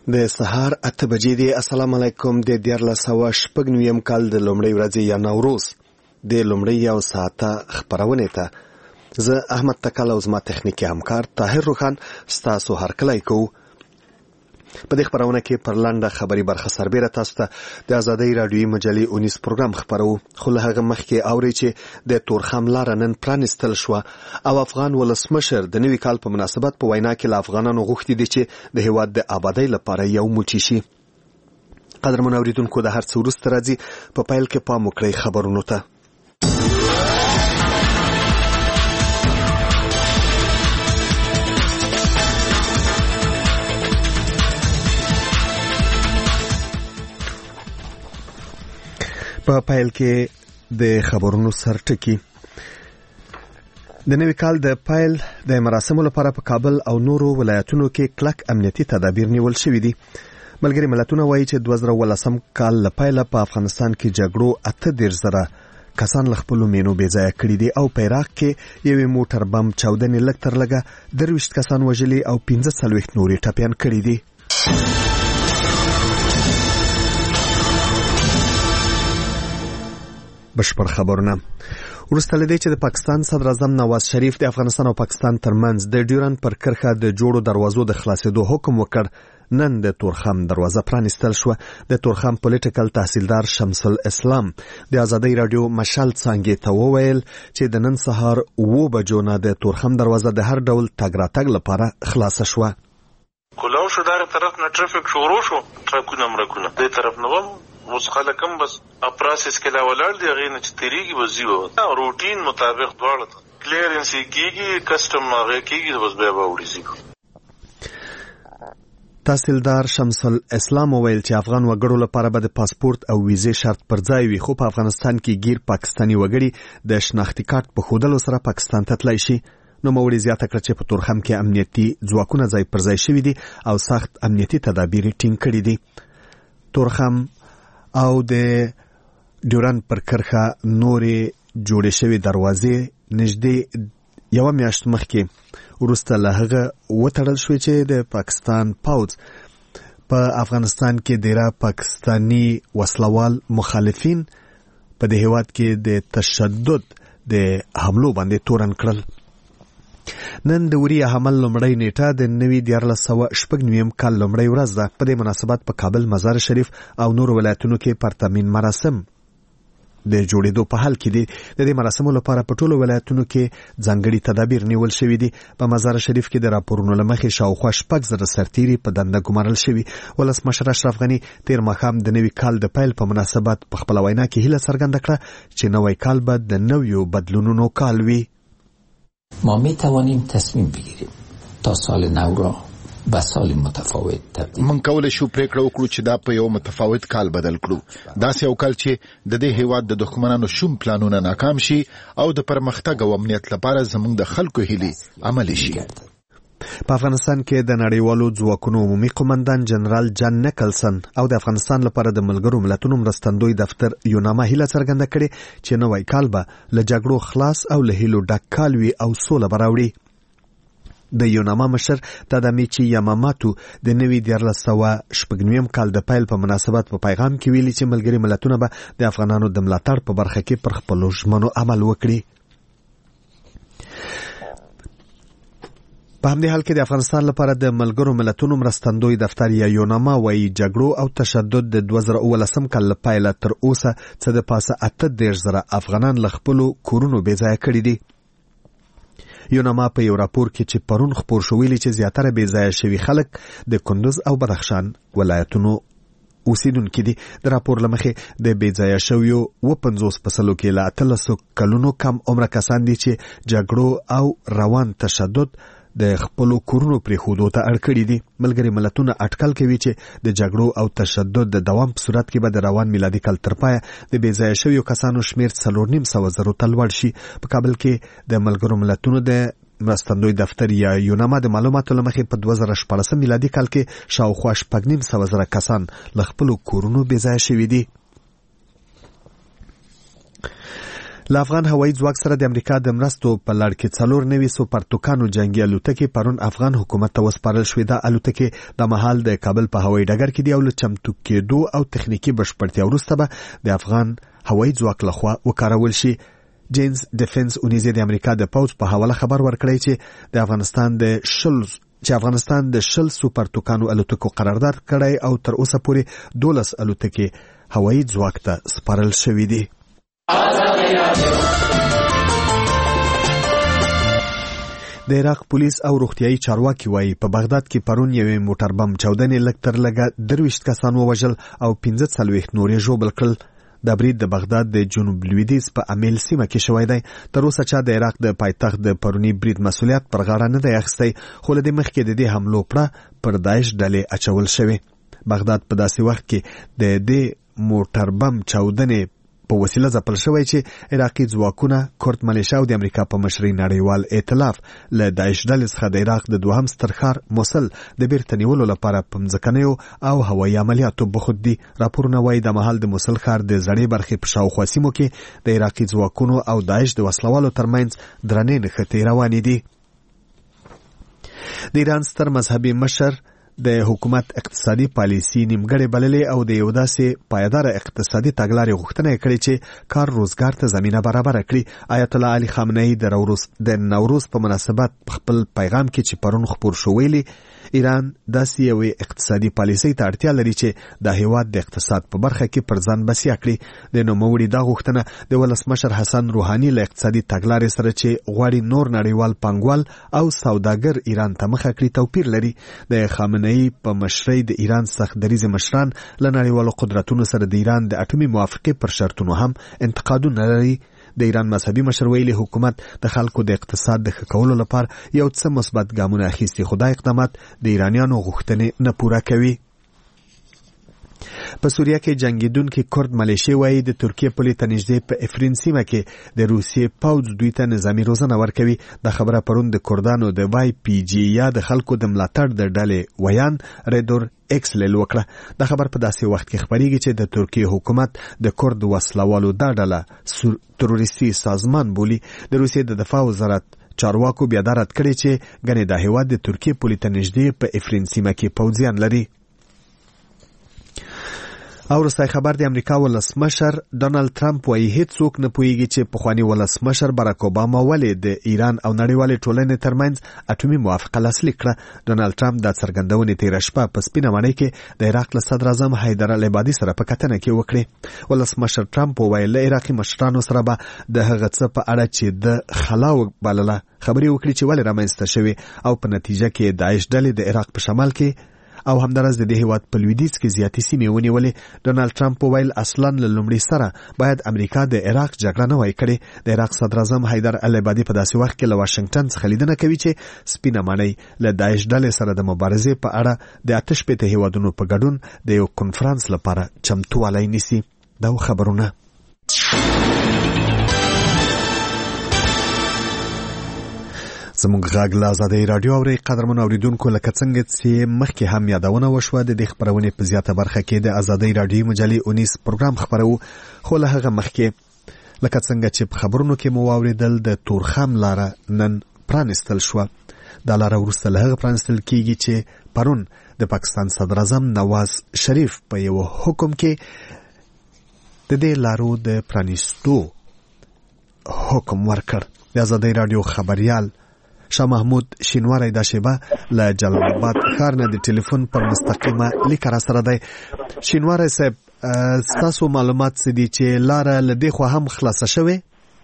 د سهار 8 بجې دی. السلام علیکم. د 1409 کال د لومړۍ ورځې یا نوروز د لومړۍ یو ساعته خبرونه ته زه احمد تکل او زما تخنیکی همکار طاهر روخان ستاسو هرکلی کوو. په دې خبرونه کې پر لنډه خبري برخه سربېره تاسو ته د آزادۍ رادیویي مجلې 19 پروګرام خبرو، خو له هغه مخکې اورئ چې د تورخم لاره نن پرانیستل شوه او افغان ولسمشر د نوي کال په مناسبت په وینا کې له افغانانو غوښتي دي چې د هېواد د آبادۍ لپاره یو موټی شي. قدرمن اورېدونکو، د هر څه وروسته راځي، په پیل کې پام وکړئ خبرونو ته. په پیل کې د خبرونو سرټکی. د نوي کال د پیل د مراسمو لپاره په کابل او نورو ولایتونو کې کلک امنیتي تدابیر نیول شوي دي. ملګري ملتونه وایي چې 2018 کال له پیله په افغانستان کې جګړو 38,000 کسان له خپلو مینو بې ځایه کړي دي او په عراق کې یوې موټر بم چاودنې لږ تر لږه 23 کسان وژلي او 45 نورې ټپیان کړي دي. بشپړ خبرونه. وروسته له دې چې د پاکستان صدر اعظم نواز شریف د افغانستان او پاکستان ترمنځ د ډیورند پر کرښه د جوړو دروازو د خلاصېدو حکم وکړ، نن د تورخم دروازه پرانیستل شوه. د تورخم پولیټیکل تحصیلدار شمس الاسلام د آزادۍ رادیو مشال څانګې ته وویل چې د نن سهار 9 بجو نه د تورخم دروازه د هر ډول تګ راتګ لپاره خلاصه شوه. کلاو شو دغه طرف نه ټرافیک شروع شو، ټرکونه مرکونه دې طرف نه اوس خلک هم بس پروسس کې لا ولاړ دي، هغه نه چې تیریږي وزیو روټین مطابق دواړه کلیرنس کیږي، کسٹم هغه کیږي، بس به وړي. تحصیلدار شمس الاسلام وویل چې افغان وګړو لپاره به د پاسپورت او ویزې شرط پر ځای وي، خو په افغانستان کې غیر پاکستاني وګړي د شناختی کارت په ښودلو سره پاکستان ته تللی شي. نو موري زیاته کړ چې په تورخم کې امنیتي ځواکونه ځای پر ځای شوي دي او سخت امنیتي تدابیر ټینګ کړي دي. تورخم او د ډیورند پر کرښه نورې جوړې شوې دروازې نږدې یوه میاشت مخکې وروسته له هغه وتړل شوې چې د پاکستان پوځ په افغانستان کې ډیره پاکستانی وسلوال مخالفین په دې هېواد کې د تشدد د حملو باندې تورن کړل. نن د وری حمل لومړی نیټه د نوي 1409 کال لومړی ورځ ده. په دې مناسبت په کابل، مزار شریف او نورو ولایتونو کې پرتمین مراسم د جوړېدو په حال کې دي. د دې مراسمو لپاره په ټولو ولایتونو کې ځانګړي تدابیر نیول شوي دي. په مزار شریف کې د راپورونو له مخې شاوخوا 6,000 سرتیري په دنده ګمارل شوي. ولسمشر اشرف غني تیر ماښام د نوي کال د پیل په مناسبت په خپله وینا کې هیله څرګنده کړه چې نوی کال به د نویو بدلونونو کال وي. ما می توانیم تصمیم بگیریم تا سال نو را به سال متفاوت تبدیل. من کولای شو پریکړه وکړو چې دا په یو متفاوت کال بدل کړو. داسې یو کال چې د دې هیواد د دښمنانو شوم پلانونه ناکام شي او د پرمختګ او امنیت لپاره زموږ د خلکو هیلې عملي شي. په افغانستان کې د نړیوالو ځواکونو عمومي قومندان جنرال جان نیکلسن او د افغانستان لپاره د ملګرو ملتونو مرستندوی دفتر یوناما هیله څرګنده کړې چې نوی کال به له جګړو خلاص او له هیلو ډک کال وي او سوله به راوړي. د یوناما مشر تادامیچی یاماماتو د نوي 1409 کال د پیل په مناسبت په پیغام کې ویلي چې ملګري ملتونه به د افغانانو د ملاتړ په برخه کې پر خپلو ژمنو عمل وکړي. په همدې حال کې د افغانستان لپاره د ملګرو ملتونو مرستندوی دفتر یا یوناما وایي جګړو او تشدد د 2018 کال له پیله تر اوسه څه د پاسه 38,000 افغانان له خپلو کورونو بې ځایه کړي دي. یوناما په یو راپور کې چې پرون خپور شو ویلي چې زیاتره بې ځایه شوي خلک د کندوز او بدخشان ولایتونو اوسیدونکي دي. د راپور له مخې د بې ځایه شویو 50% کې له 13 کلونو کم عمره کسان دي چې جګړو او روان تشدد د خپلو کورونو پرېښودو ته اړ کړي دي. ملګري ملتونه اټکل کوي چې د جګړو او تشدد د دوام په صورت کې به د روان میلادي کال تر پایه د بې ځایه شویو کسانو شمېر 4,900,000 ته لوړ شي. په کابل کې د ملګرو ملتونو د مرستندوی دفتر یا یوناما د معلوماتو له مخې په 2014 میلادي کال کې شاوخوا 6,900,000 کسان له خپلو کورونو بې ځایه شوي دي. له افغان هوایي ځواک سره د امریکا د مرستو په لړ کې 4 نوي سوپرتوکانو جنگي الوتکې پرون افغان حکومت ته وسپارل شوې. دا الوتکې د مهال د کابل په هوایي ډګر کې دی او له چمتو کېدو او تخنیکی بشپړتیا وروسته به د افغان هوایي ځواک لخوا وکارول شي. جینز ډیفنس اونیزه د امریکا د پوځ په حواله خبر ورکړی چې افغانستان د 10 سوپرتوکانو الوتکو قرارداد کړی او تر اوسه پورې 12 الوتکې هوایي ځواک ته سپارل شوې دي. د عراق پولیس او روغتیايي چارواکي وایي په بغداد کې پرون یوې موټر بم چاودنې لږ تر لږه 23 کسان ووژل او 15 نورې ژوبل کړل. دا برید د بغداد د جنوب لویدیځ په امیل سیمه کې شوی دی. تر اوسه چا د عراق د پایتخت د پرونی برید مسؤلیت پر غاړه نه دی اخیستی، خو له دې مخکې د دې حملو پړه پر داعش ډلې اچول شوې. بغداد په داسې وخت کې د دې موټر بم چاودنې په وسیله ځپل شوی چې عراقي ځواکونه، کورد ملیشیا او د امریکا په مشرۍ نړیوال ائتلاف له داعش ډلې څخه د عراق د دوهم ستر ښار موصل د بیرته نیولو لپاره په مځکنیو او هوایي عملیاتو بوخت دي. راپورونه وایي د مهال د موصل ښار د زړې برخې په شاوخوا سیمو کې د عراقي ځواکونو او داعش د وسلوالو ترمنځ درنې نښتې روانې دي. د ایران ستر مذهبي مشر د حکومت اقتصادي پالیسي نیمګړې بللې او د یو داسې پایداره اقتصادي تګلارې غوښتنه یې کړې چې کار روزګار ته زمینه برابره کړي. آیت الله علي خامنه‌ای د نوروز په مناسبت خپل پیغام کې چې پرون خپور شو ویلي ایران داسې یوې اقتصادي پالیسۍ ته اړتیا لري چې د هیواد د اقتصاد په برخه کې پر ځان بسیا کړي. د نوموړي دا غوښتنه د ولسمشر حسن روحاني له اقتصادي تګلارې سره چې غواړي نور نړیوال پانګوال او سوداګر ایران ته مخه کړي توپیر لري. د خامنه‌ای په مشرۍ د ایران سخت دریځ مشران له نړیوالو قدرتونو سره د ایران د اټومي موافقې پر شرطونو هم انتقادونه لري. د ایران مذهبي مشر ویلي حکومت د خلکو د اقتصاد د ښه کولو لپاره یو څه مثبت ګامونه اخیستي، خو دا اقدامات د ایرانیانو غوښتنې نه پوره کوي. په سوریه کې جنگیدونکي کورد ملیشیا وایي د ترکیې پولې ته نږدې په افرین سیمه کې د روسیې پوځ دوی ته نظامي روزنه ورکوي. دا خبره پرون د کردانو د وای پی جی یا د خلکو د ملاتړ د ډلې ویان ریدور ایکسلیل وکړه. دا خبر په داسې وخت کې خبرېږي چې د ترکیې حکومت د کورد وسلوالو دا ډله تروریستي سازمان بولي. د روسیې د دفاع وزارت چارواکو بیا دا رد کړی چې ګنې دا هیواد د ترکیې پولې ته نږدې په افرین سیمه کې پوځیان لري. او وروستی خبر د امریکا ولسمشر ډونالد ټرمپ وایي هیڅوک نه پوهیږي چې پخوانی ولسمشر باراک اوباما ولې د ایران او نړیوالې ټولنې ترمنځ اټومي موافقه لاسلیک کړه. ډونالد ټرمپ دا څرګندونې تېره شپه په سپینه ماڼۍ کې د عراق له صدر اعظم حیدر العبادي سره په کتنه کې وکړې. ولسمشر ټرمپ وویل له عراقي مشرانو سره به د هغه څه په اړه چې د خلا وبلله خبرې وکړي چې ولې رامنځته شوې او په نتیجه کې داعش ډلې د عراق په شمال کې او همدارس د دې هیواد په لویدیځ کې زیاتې سیمې ونیولې. ډونالد ټرمپ وویل اصلا له لومړي سره باید امریکا د عراق جګړه نه وای کړې. د عراق صدر اعظم حیدر العبادي په داسې وخت کې له واشنگټن څخه لیدنه کوي چې سپینه ماڼۍ له داعش ډلې سره د مبارزې په اړه د 8 هیوادونو په ګډون د یو کنفرانس لپاره چمتووالی نیسي. دا خبرونه زموږ غږ له آزادۍ راډیو اورئ. قدرمنو اوریدونکو، لکه څنګه چې مخکې هم یادونه وشوه د دې خپرونې په زیاته برخه کې د آزادۍ راډیو مجلې 19 پروګرام خپرو، خو له هغه مخکې لکه څنګه چې په خبرونو کې مو واوریدل د تورخم لاره نن پرانستل شوه. دا لاره وروسته له هغه پرانستل کیږي چې پرون د پاکستان صدر اعظم نواز شریف په یو حکم کې د دې لارو د پرانستو حکم ورکړ. د آزادۍ راډیو خبریال شاه محمود شینواری دا شیبه له جلال آباد ښار نه د ټلیفون پر مستقیمه لیک را سره دی. شینواری صاحب، ستاسو معلومات څه دي چې لاره له دې خوا هم خلاصه شوې؟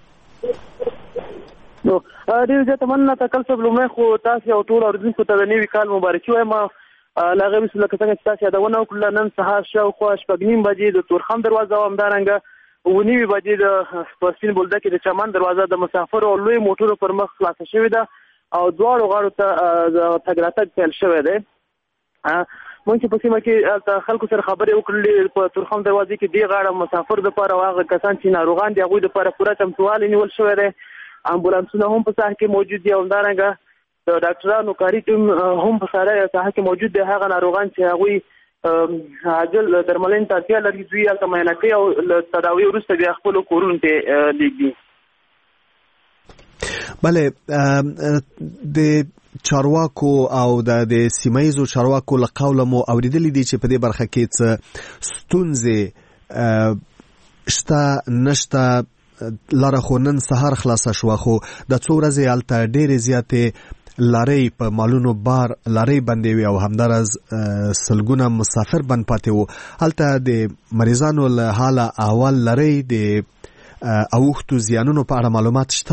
نو ډېر زیاته مننه تکل صاحب. لومړی خو تاسې او ټول اورېدونکو ته د نوي کال مبارکي وایم. له هغې وروسته لکه څنګه چې تاسې یادونه وکړله، نن سهار شاوخوا 6:30 بجې د تورخم دروازه او همدارنګه 9 بجې د سپین بولدک د چمن دروازه د مسافرو او لوی موټرو پر مخ خلاصه شوې ده او دواړو غاړو ته تګ راتګ پیل شوی دی. موږ چې په سیمه کې خلکو سره خبرې وکړلې، په تورخم دروازې کې دې غاړه مسافر دپاره او هغه کسان چې ناروغان دي هغوی دپاره پوره چمتووالی نیول شوی دی. امبولانسونه هم په ساحه کې موجود دي او همدارنګه د ډاکټرانو کاري ټیم هم په ساحه کې موجود دی. هغه ناروغان چې هغوی عاجل درملنې ته اړتیا لري دوی هلته معاینه کوي او له تداوي وروسته بیا خپلو کورونو ته لیږدي. بله د چارواکو او د سیمایزو چارواکو له قوله مو اوریدلې دي چې په دې برخه کې څه ستونزې شته نشته لاره خو نن سهار خلاصه شوه خو د څو ورځې هلته ډېرې زیاتې لارۍ په مالونو بار لارۍ بندې وي او همداراز سلګونه مسافر بند پاتې وو. هلته د مریضانو له حاله احوال لرئ د اوښتو زیانونو په اړه معلومات شته؟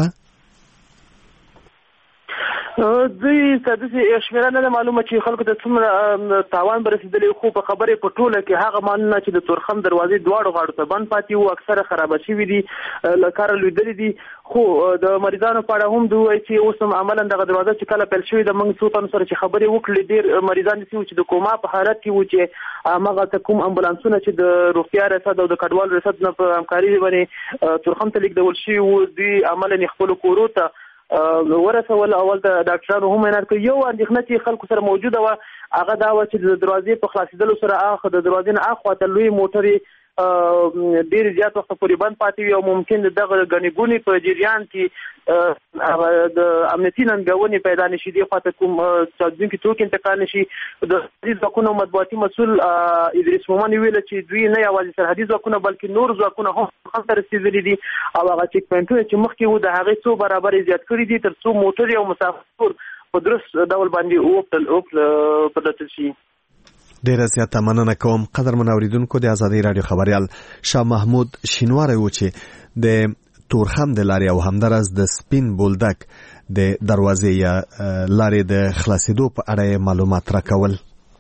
دوی ستاسو شمیره نه معلومه چې خلکو ته څومره تاوان برسېدلی خو په خبرې په ټوله کې هغه مالونه چې د تورخم دروازې دواړو غاړو ته بند پاتې وو اکثره خراب شوي دي له کاره لوېدلي دي. خو د مریضانو په اړه هم دوی وایي چې اوس هم عملاً دغه دروازه چې کله پیل شوې ده موږ څو تنو سره چې خبرې وکړلې ډېر مریضان دي چې د کوما په حالت کې وو چې هماغه کوم امبولانسونه چې د روغتیا ریاست او د کډوالو ریاست نه په همکاري باندې تورخم ته لیږدول شوي وو دوی عملاً خپلو کورو ته ورسول. اول د ډاکټرانو هم معاینات کوي. یو اندېښنه چې خلکو سره موجوده وه هغه دا وه چې د دروازې په خلاصېدلو سره د دروازې نه اخواته لوی موټرې ډېر زیات وخت پورې بند پاتې وي او ممکن دغه ګڼې ګوڼې په جریان کې د امنیتي ننګونې پیدا نشي دې خواته کوم چاودونکي توکي انتقال نشي. د سرحدي ځواکونو مطبوعاتي مسؤل ادریس مومن ویل چې دوی نه یوازې سرحدي ځواکونه بلکې نور ځواکونه هم خلک رسېدلي دي او هغه چیک پوینټونه چې مخکې وو د هغې څو برابرې زیات کړي دي تر څو موټر او مسافر په درست ډول باندې وپلټل شي. ډیره زیاته مننه کوم قدرمن اوریدونکو. د ازادي رادیو خبريال شاه محمود شینواری و چې د تورخم د لارې او همداراز د سپین بولدک د دروازې یا لارې د خلاصېدو په اړه معلومات راکول.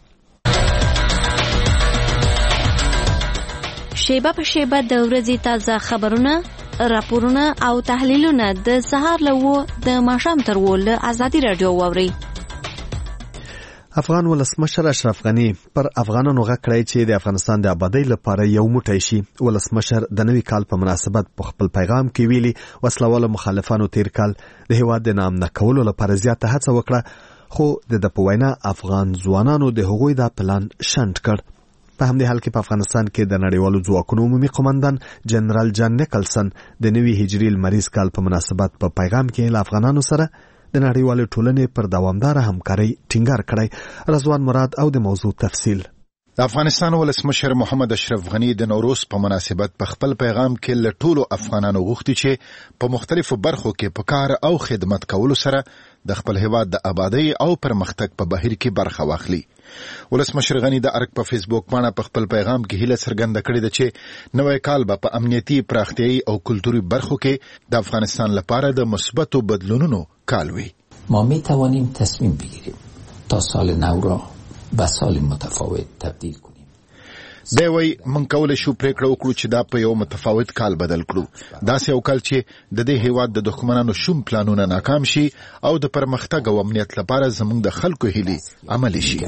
شیبه په شیبه د ورځې تازه خبرونه راپورونه او تحلیلونه د سهار له د ماښام تر له ازادي رادیو واوري. افغان ولسمشر اشرف غنی پر افغانانو غږ کړی چې د افغانستان د آبادی لپاره یو موټی شي. ولسمشر د نوي کال په مناسبت په خپل پیغام کې ویلي وسلوالو مخالفانو تیر کال د هیواد د نامنه کولو لپاره زیاته هڅه وکړه خو د په وینا افغان ځوانانو د هغوی دا پلان شنډ کړ. په همدې حال کې په افغانستان کې د نړیوالو ځواکونو عمومي قومندان جنرال جان نیکلسن د نوي هجري لمریز کال په مناسبت په پیغام کې له افغانانو سره د نړیوالې ټولنې پر دوامداره همکارۍ ټینګار کړی. رضوان مراد او د موضوع تفصیل. د افغانستان ولسمشر محمد اشرف غنی د نوروز په مناسبت په خپل پیغام کې له ټولو افغانانو غوښتي چې په مختلفو برخو کې په کار او خدمت کولو سره د خپل هیواد د آبادی او پرمختګ په بهیر کې برخه واخلي. ولسمشر غنی د ارګ په فیسبوک باندې په خپل پیغام کې هیله څرګنده کړې ده چې نوې کال به په امنیتي پراختیايي او کلتوري برخو کې د افغانستان لپاره د مثبتو بدلونونو کال وي. ما می توانیم تصمیم بگیریم تا سال نو را به سال متفاوت تبدیل کنیم. دی وی من کولای شو پریکړه وکړو چې دا په یو متفاوت کال بدل کړو. داسې یو کال چې د دې هیواد د دښمنانو شوم پلانونه ناکام شي او د پرمختګ او امنیت لپاره زموږ د خلکو هیلې عملي شي.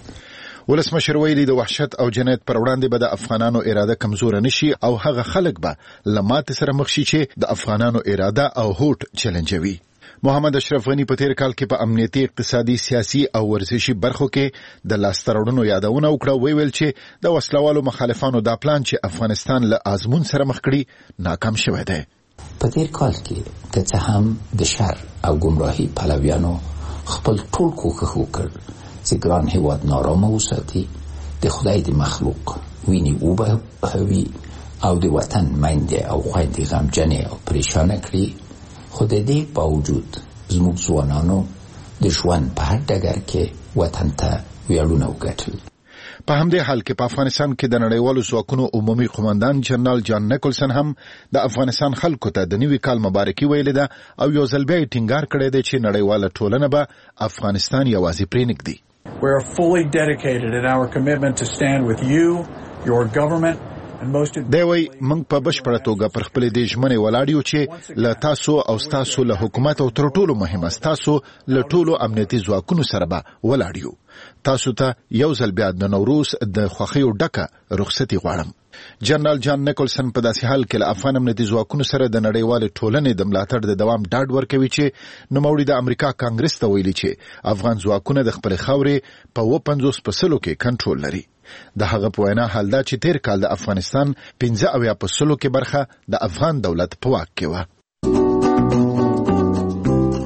ولسمشر ویلي د وحشت او جنایت پر وړاندې به د افغانانو اراده کمزور نشي او هغه خلک به لمات سره مخ شي چې د افغانانو اراده او هوټ چیلنجوي. محمد اشرف غنی په تیر کال کې په امنیتي اقتصادي سیاسي او ورزشي برخو کې د لاستهراوړنو یادونه وکړه. ویل چې د وسلوالو مخالفانو دا پلان چې افغانستان له آزمون سره مخ کړي ناکام شوی دی. په تیر کال کې که څه هم د شر او گمراهي پلویانو خپل ټول کوښښ وکړ چې ګران هیواد نارامه وساتي، د خدای د مخلوق ویني وبهوي او د وطن میندې او خویندې غمجنې او پریشانه کړي، خو د دې باوجود زموږ ځوانانو د ژوند په هر ډګر کې وطن ته ویاړونه وګټل. په همدې حال کې په افغانستان کې د نړیوالو ځواکونو عمومي قومندان جنرال جان نیکلسن هم د افغانستان خلکو ته د نوي کال مبارکي ویلې ده او یو ځل بیا ټینګار کړی دی چې نړیواله ټولنه به افغانستان یوازې پرېنږدي. We are fully dedicated in our commitment to stand with you, your government. دی وی موږ په بشپړه توګه پر خپل د ژمنې ولاړ یو چې له تاسو او تاسو له حکومت او تر ټولو مهمه تاسو له ټولو امنیتي ځواکونو سره به ولاړ یو. تاسو ته یو ځل بیا د نوروز د خوښیو ډکه رخصتي غواړم. جنرال جان نیکلسن په داسې حال کې له افغان امنیتي ځواکونو سره د نړیوالې ټولنې د ملاتړ د دوام ډاډ ورکوي چې نوموړي د امریکا کانګرس ته ویلي چې افغان ځواکونه د خپل خاورې په 50% کې کنټرول لري. د هغه په وینا حال دا چې تیر کال د افغانستان 15% کې برخه د افغان دولت په واک کې و.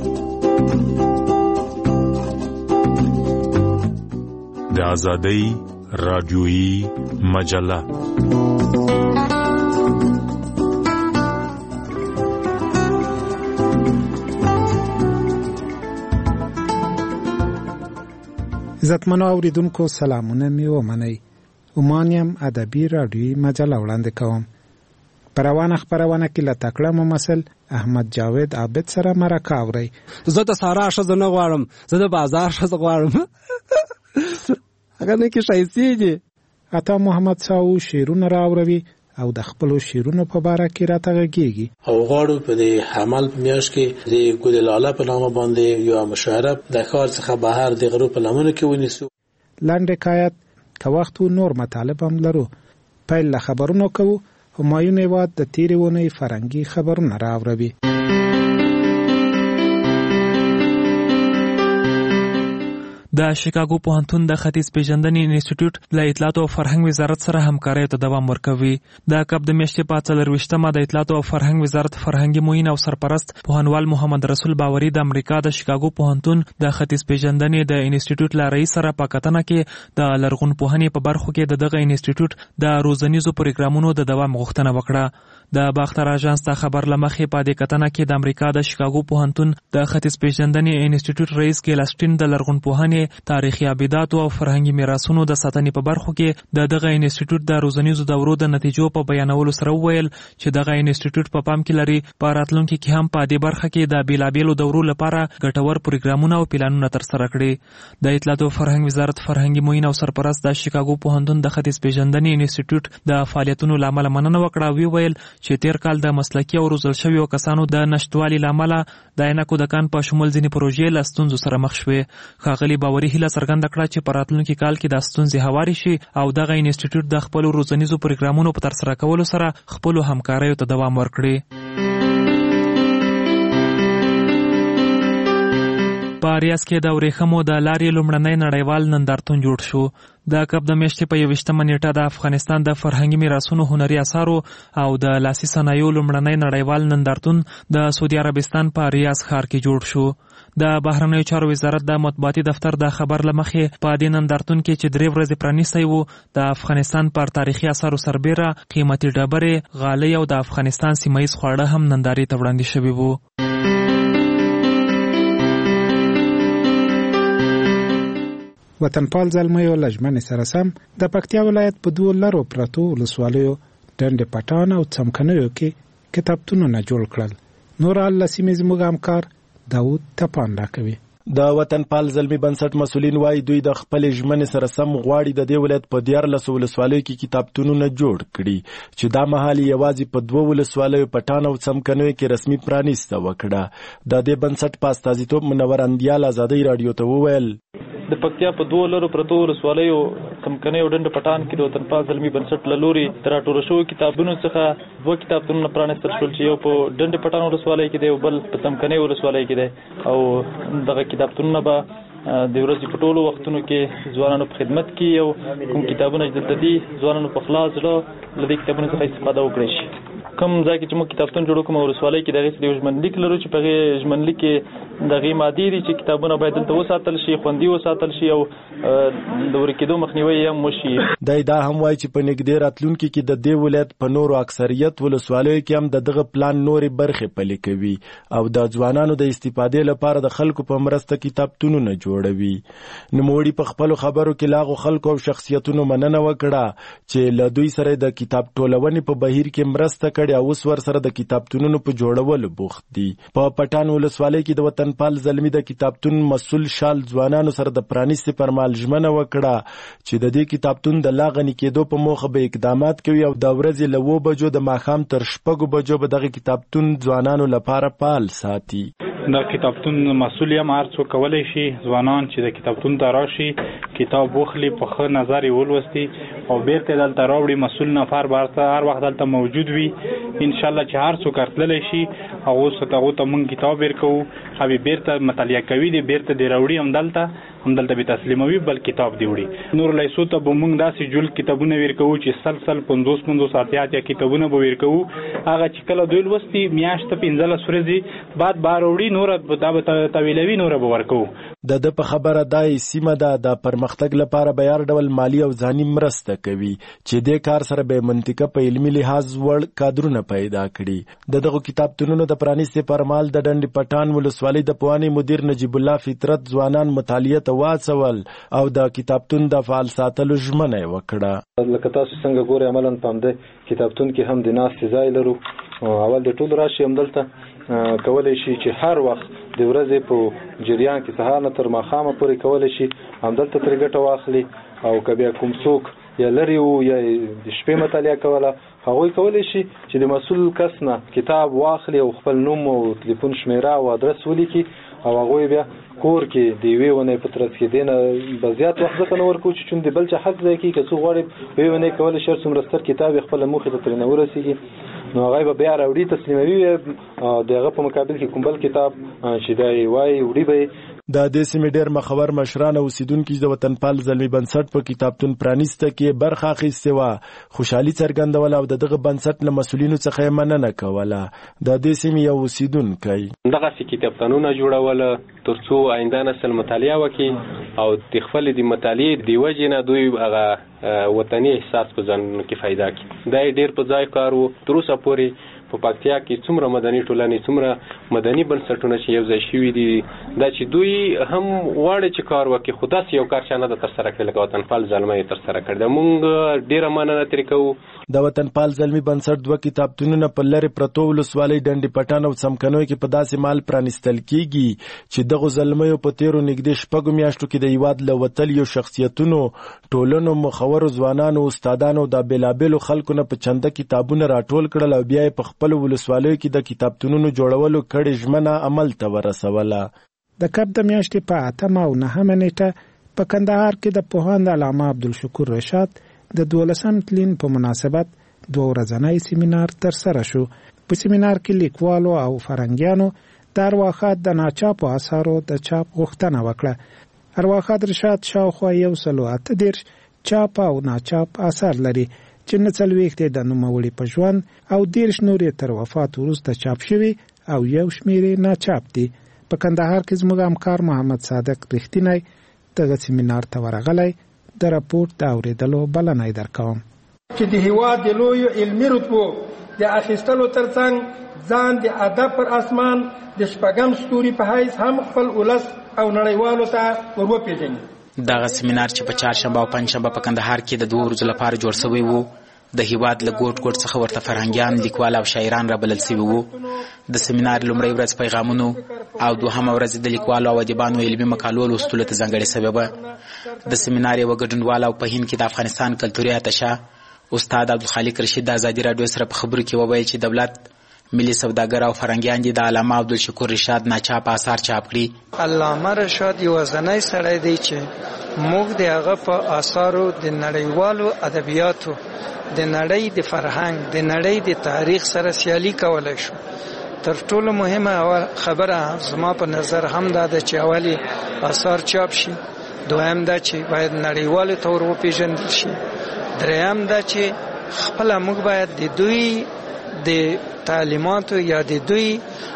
د آزادۍ رادیویي مجله. عزتمنو اوریدونکو سلامونه می ومنئ. عمانیم ادبي رادیویي مجله وړاندې کوم. په روانه خپرونه کې له تکړه ممثل احمد جاوید عابد سره مرکه اورئ. زه د سارا ښځه نه غواړم، زه د بازار ښځه غواړم. هغه نه کې ښایستې دي. عطا محمد ساو شعرونه راوروي او د خپلو شعرونو په باره کې راته غږېږي. او غواړو په دې حمل په میاشت کې د ګل لاله په نامه باندې یو مشاعره د ښار څخه بهر د غرو په لمنو کې ونیسو. لنډ حکایت که وخت نور مطالب هم لرو. پیل له خبرونو کوو. همایون هیواد د تیرې اونۍ فرهنګي خبرونه راوروي. د شیکاګو پوهنتون د ختیځ پیژندنې انسټیټیوټ له اطلاعات او فرهنګ وزارت سره همکارۍ ته دوام ورکوي. د کب د میاشتې په 24مه د اطلاعات او فرهنګ وزارت فرهنګي معین او سرپرست پوهنوال محمد رسول باوري د امریکا د شیکاګو پوهنتون د ختیځ پیژندنې د انسټیټیوټ له رئیس سره په کتنه کې د لرغونپوهنې په برخو کې دغه انسټیټیوټ د روزنیزو پروګرامونو د دوام غوښتنه وکړه. د باختر اژانس ته خبر لمخې په دې کتنه کې د امریکا د شیکاګو پوهنتون د ختیځ پیژندنې انسټیټیوټ رئیس ګیلسټین د لرغونپوهنې، تاریخي ابداتو او فرهنګي میراثونو د ساتنې په برخو کې دغه انسټیټیوټ د روزنیزو دورو د نتیجو په بیانولو سره وویل چې دغه انسټیټیوټ په پام کې لري په راتلونکي کې هم په دې برخه کې د بیلابیلو دورو لپاره ګټور پروګرامونه او پلانونه ترسره کړي. د اطلاعات او فرهنګ وزارت فرهنګي معین او سرپرست د شیکاګو پوهنتون د ختیځ پیژندنې انسټیټیوټ د فعالیتونو لامل مننه وکړه او ویل چې تیر کال د مسلکي او روزل شویو کسانو د نشټوالي لامل د عینکو د کان په شمول ځینې پروژې له ستونزو سره مخ شوې. ښاغلي باوري هیله څرګنده کړه چې په راتلونکي کال کې د ستونزې هوارې شي او دغه انسټیټیوټ د خپلو روزنیزو پروګرامونو په ترسره کولو سره خپلو همکاریو ته دوام ورکړي. په ریاض کې د ورېښمو د لارې لومړنی نړیوال نندارتون جوړ شو. د کب د میاشتې په 21مه نیټه د افغانستان د فرهنګي میراثونو، هنري اثارو او د لاسي صنایعو لومړنی نړیوال نندارتون د سعودي عربستان په ریاض ښار کې جوړ شو. د بهرنیو چارو وزارت د مطبوعاتي دفتر د خبر لمخې په دې نندارتون کې چې 3 ورځې پرانیستی و، د افغانستان پر تاریخي اثارو سربیره، قیمتي ډبرې، غالۍ او د افغانستان سیمه‌ییز خواړه هم نندارې ته وړاندې شوي وو. وطنپال زلمیو له ژمنې سره سم د پکتیا ولایت په 2 لرو پرتو ولسوالیو ډنډ پټان او څمکنیو کې کتابتونونه جوړ کړل. نور الله سیمې زموږ همکار داود تپان راکوي. د وطنپال زلمی بنسټ مسولین وایي دوی د خپل ژمنې سره سم غواړي د دې ولایت په 14 ولسوالیو کې کتابتونونه جوړ کړي چې دا مهال یوازې په 2 ولسوالیو پټان او څمکنیو کې رسمي پرانیسته وکړه. د دې بنسټ په استازیتوب منور اندیال آزادۍ رادیو ته وویل د پکتیا په 2 لرو پرتو ولسوالیو څمکنیو ډنډ پټان کې د وطنپال زلمی بنسټ له لوري تر راټولو شویو کتابونو څخه 2 کتابتونونه پرانیستل شول چې یو په ډنډ پټان ولسوالۍ کې دی او بل په څمکنیو ولسوالۍ کې دی. او دغه کتابتونونه به د ورځې په ټولو وختونو کې ځوانانو په خدمت کې او کوم کتابونه چې دلته دي ځوانانو په خلاص زړه له دې کتابونو څخه استفاده وکړي شي. کوم ځای کې چې موږ کتابتون جوړو کوم ولسوالۍ کې دغه یو ژمنلیک لرو چې په ژمنلیک کې دغه مادي دي چې کتابونه باید دلته وساتل شي، خوندي وساتل شي او د ورکېدو مخنیوي هم وشي. دا هم وایي چې په نږدې راتلونکي کې د دې ولایت په نورو اکثریت ولسوالیو کې هم دغه پلان نورې برخې پلي کوي او د ځوانانو د استفادې لپاره د خلکو په مرسته کتابتونونه جوړوي. نوموړي په خپلو خبرو کې لاغو خلکو او شخصیتونو مننه وکړه چې له دوی سره د کتاب ټولونې په بهیر کې مرسته کړې او اوس ورسره د کتابتونونو په جوړولو بوخت دي. په پټان ولسوالۍ کې د وطنپال زلمی د کتابتون مسؤل شال ځوانانو سره د پرانیستي پر مهال ژمنه وکړه چې د دې کتابتون د لا غني کېدو په موخه به اقدامات کوي او د ورځې له 9 بجو د ماښام تر 6 بجو به دغه کتابتون ځوانانو لپاره فعال ساتي. د کتابتون مسؤل یم هر څوک کولی شي ځوانان چې د کتابتون ته راشي کتاب وخلي په ښه نظر یې ولوستي او بیرته دلته راوړي. مسؤل نفر به هر وخت دلته موجود وي. انشاءالله چې هر څوک راتللی شي هغو ته موږ کتاب ورکوو او بیرته مطالعه کوي دي بیرته دې راوړي همدلته به تسلیموي بل کتاب دی وړي. نور لیسو ته به موږ داسې جل کتابونه ورکوو چې سلسل 50 ساعتیا کتابونه به ورکوو. هغه چې کله دوی لوستي میاشت 15 ورځې بعد بار وړي نور دا به تویلوي نور به ورکوو. د په خبره دای سیمه د پرمختګ لپاره به هر ډول مالی او ځاني مرسته کوي چې د کار سره به منطقه په علمي لحاظ وړ کادرونه پیدا کړي. دغه کتابتونونو د پرانیستي پرمال د ډنډ پټان ولسوالۍ د پوهنې مدیر نجیب الله فطرت ځوانان مطالعه ته واڅول او د کتابتون د فعال ساتلو ژمنه وکړه. لکه تاسو څنګه ګورئ عملاً په همدې کتابتون کې هم د ناستې ځای لرو. اول د ټول راشي همدلته کولی شي چې هر وخت د ورځې په جریان کې سهار نه تر ماښامه پورې کولی شي همدلته ترې ګټه واخلي. او که بیا کوم څوک یا لرې وو یا د شپې مطالعه کوله هغوی کولی شي چې د مسؤل کس نه کتاب واخلي او خپل نوم او تلیفون شمیره او ادرس ولیکي او هغوی بیا کور کې د یوې ونې په ترڅ کې دینه به زیات وخت ځکه نه ورکوو چې چون د بل چا حق ځای کېږي. که څوک غواړي په یوې ونې کولی شي هر څومره ستر کتاب یې خپله موخې ته ترې نه ورسېږي نو هغه به بیا راوړي تسلیموي د هغه په مقابل کې کوم بل کتاب چې دی وایي وړي به. د دې سیمې ډېر مخور مشران او اوسیدونکي د وطنپال زلمي بنسټ په کتابتون پرانیسته کې برخه اخیستې وه، خوشحالي څرګندوله او دغه بنسټ له مسؤلینو څخه یې مننه کوله. د دې سیمې یو اوسیدونکی دغسې کتابتونونه جوړوله تر څو آینده نسل مطالعه وکړي او د خپلې د مطالعې د وجې نه دوی هغه وطني احساس په ځانونو کې پیدا کړي. دا یې ډېر په ځای کار و. تر اوسه پورې په پکتیا کې څومره مدني ټولنې څومره مدني بنسټونه چې یو ځای شوي دي دا چې دوی هم غواړي چې کار وکړي خو داسې یو کار چا نه ده ترسره کړی لکه وطنپال زلمی یې ترسره کړی ده. موږ ډېره مننه ترې کوو. د وطنپال زلمي بنسټ 2 کتابتونونه په لرې پرتو ولسوالۍ ډنډ پټان او څمکنیو کې په داسې مال پرانیستل کیږي چې دغو زلمیو په تیرو نږدې 6 میاشتو کې د هیواد له وتلیو شخصیتونو ټولنو مخورو ځوانانو استادانو د بېلابېلو خلکو نه په چنده کتابونه راټول کړل او بیا یې په خپلو ولسوالیو کې د کتابتونونو جوړولو کړې ژمنه عمل ته ورسوله. د کب د میاشتې په 8 او 9 نیټه په کندهار کې د پوهاند علامه عبدالشکور رشاد د 12 تلین په مناسبت 2 ورځنی سیمینار ترسره شو. په سیمینار کې لیکوالو او فرهنګیانو د ارواښاد د ناچاپو اثارو د چاپ غوښتنه وکړه. ارواښاد رشاد شاوخوا 138 چاپ او ناچاپ اثار لري چې 40 د نوموړي په ژوند او 10 نورې تر وفات وروسته چاپ شوي او یو شمېر ناچاپ دي. په کندهار کې زموږ همکار محمد صادق رښتینی دغه سیمینار ته ورغلی د راپورټ د اورېدلو بلنه یې درکوم. چې د هېواد د لویو علمي رتبو د اخیستلو ترڅنګ ځان د ادب پر اسمان د شپږم ستوري په حیث هم خپل ولس او نړیوالو ته ور وپېژني. دغه سیمینار چې په چهارشنبه او پنجشنبه په کندهار کې د 2 ورځو لپاره جوړ شوی وو د هیواد له ګوټ ګوټ څخه ورته فرهنګیان لیکوال او شاعران رابلل شوي وو. د سیمینار لومړۍ ورځ پیغامونو او دوهمه ورځ د لیکوالو او ادیبانو علمي مقالو لوستلو ته ځانګړې شوې وه. د سیمینار یوه ګډونوال او په هند کې د افغانستان کلتوري اتشه استاد عبدالخالق رشید د ازادي راډیو سره په خبرو کې وویل چې دولت ملي سوداګر او فرهنګیان دي د علامه عبدالشکور رشاد ناچاپ آثار چاپ کړي. علامه رشاد یو ځنی سړی دی چې موږ د هغه په آثارو د نړیوالو ادبیاتو د نړۍ د فرهنګ د نړۍ د تاریخ سره سیالي کولی شو. تر ټولو مهمه خبره زما په نظر هم دا ده چې اولی آثار چاپ شي، دویم دا چې باید نړیوالو ته ور وپېژندل شي، دریم دا چې خپله موږ باید د دوی د تعلیماتو یا د دوی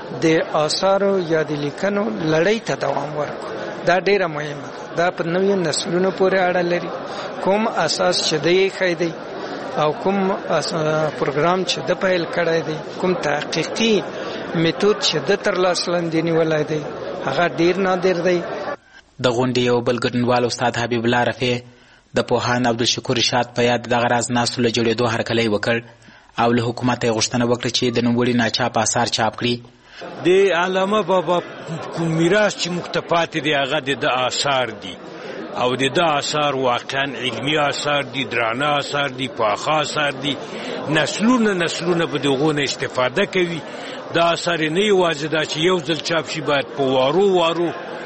د آثارو یا د لیکنو لړۍ ته دوام ورکړو. دا ډیره مهمه ده. دا په نویو نسلونو پورې اړه لري. کوم اساس چې دی ښی دی او کوم پروګرام چې د پیل کړی دی، کوم تحقیقي میتود چې د ترلاسه لاندې نیولی دی، هغه ډیر نادر دی. د غونډې یو بل ګډونوال استاد حبیب الله رفیع د پوهاند عبدالشکور رشاد په یاد دغه راز ناستو له جوړېدو هرکلی وکړ او له حکومته یې غوښتنه وکړه چې د نوموړي ناچاپ آثار چاپ کړي. د علامه بابا کوم میراث چې موږ ته پاتې دی هغه د آثار دي او د آثار واقعا علمي آثار دي، درانه آثار دي، پاخه آثار دي. نسلونه به دغو نه استفاده کوي. دا آثار نه یوازې دا چې یو ځل چاپ شي، باید په وارو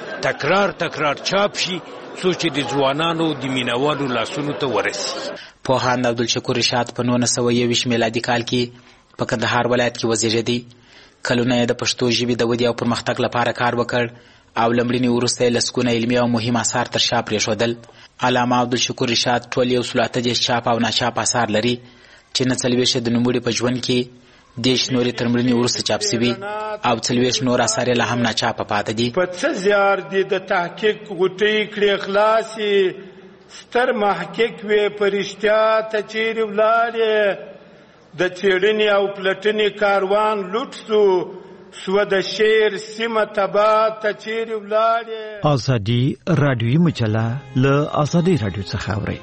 تکرار چاپ شي څو چې د ځوانانو د مینوالو لاسونو ته ورسي. پوهاند عبدالشکور رشاد په 1921 میلادي کال کې په کندهار ولایت کې وزیږېدی. کلونه یې د پښتو ژبې د ودې او پرمختګ لپاره کار وکړ او له مړینې وروسته یې لسګونه علمي او مهم اثار تر شا پرېښودل. علامه عبدالشکور رشاد ټول 138 چاپ او ناچاپ اثار لري چې 40 د نوموړي په ژوند کې دیش نورې تر مړینې وروسته چاپ سوي او 40 نور اثار یې لا هم ناچاپه پاته دي. په څه زیار دي د تحقیق غوټۍ کړې خلاصې، ستر محقق وې په رښتیا ته چیرې ولاړې، د څېړنې او پلټنې کاروان لوټ سو د شعر سیمه تباه ته چیرې ولاړې. ازادي راډیویي مجله له ازادي راډیو څخه اورئ.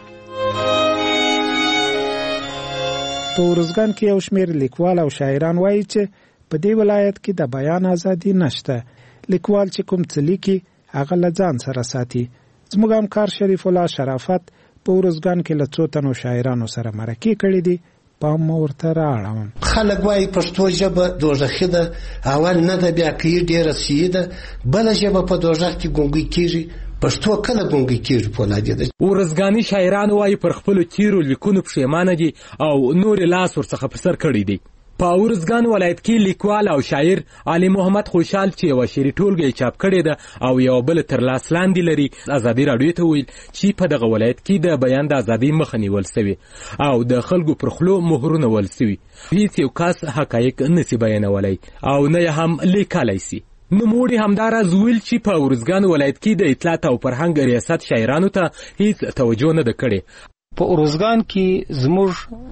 په ارزګان کې یو شمېر لیکوال او شاعران وایي چې په دې ولایت کې د بیان ازادي نشته. لیکوال چې کوم څه لیکي هغه له ځان سره ساتي. زموږ همکار شریف الله شرافت په ارزګان کې له څو تنو شاعرانو سره مرکې کړې دي. پام ورته راړم. خلک وایي پښتو ژبه دوزخي ده، اول نه ده بیا کوي ډېره سیي ده، بله ژبه په دوزخ کې ګونګی کېږي، پښتو کله ګونګی کېږي فولادي ده. ورزګاني شاعران وایي پر خپلو تیرو لیکونو پښیمانه دي او نور لاس ورڅخه په سر کړی دی. په ارزګان ولایت کې لیکوال او شاعر علي محمد خوشحال چې یوه شعري ټولګه یې چاپ کړې ده او یوه بله تر لاس لاندې لري، ازادي راډیو ته ویل چې په دغه ولایت کې د بیان د ازادۍ مخه نیول سوې او د خلکو پر خولو مهرونه ول سوي. هیڅ یو کس حقایق نسي بیانولی او نه یې هم لیکلی سي. نوموړي همداراز ویل چې په ارزګان ولایت کې د اطلاعات او فرهنګ ریاست شاعرانو ته هیڅ توجه نه ده کړې. په ارزګان کې زموږ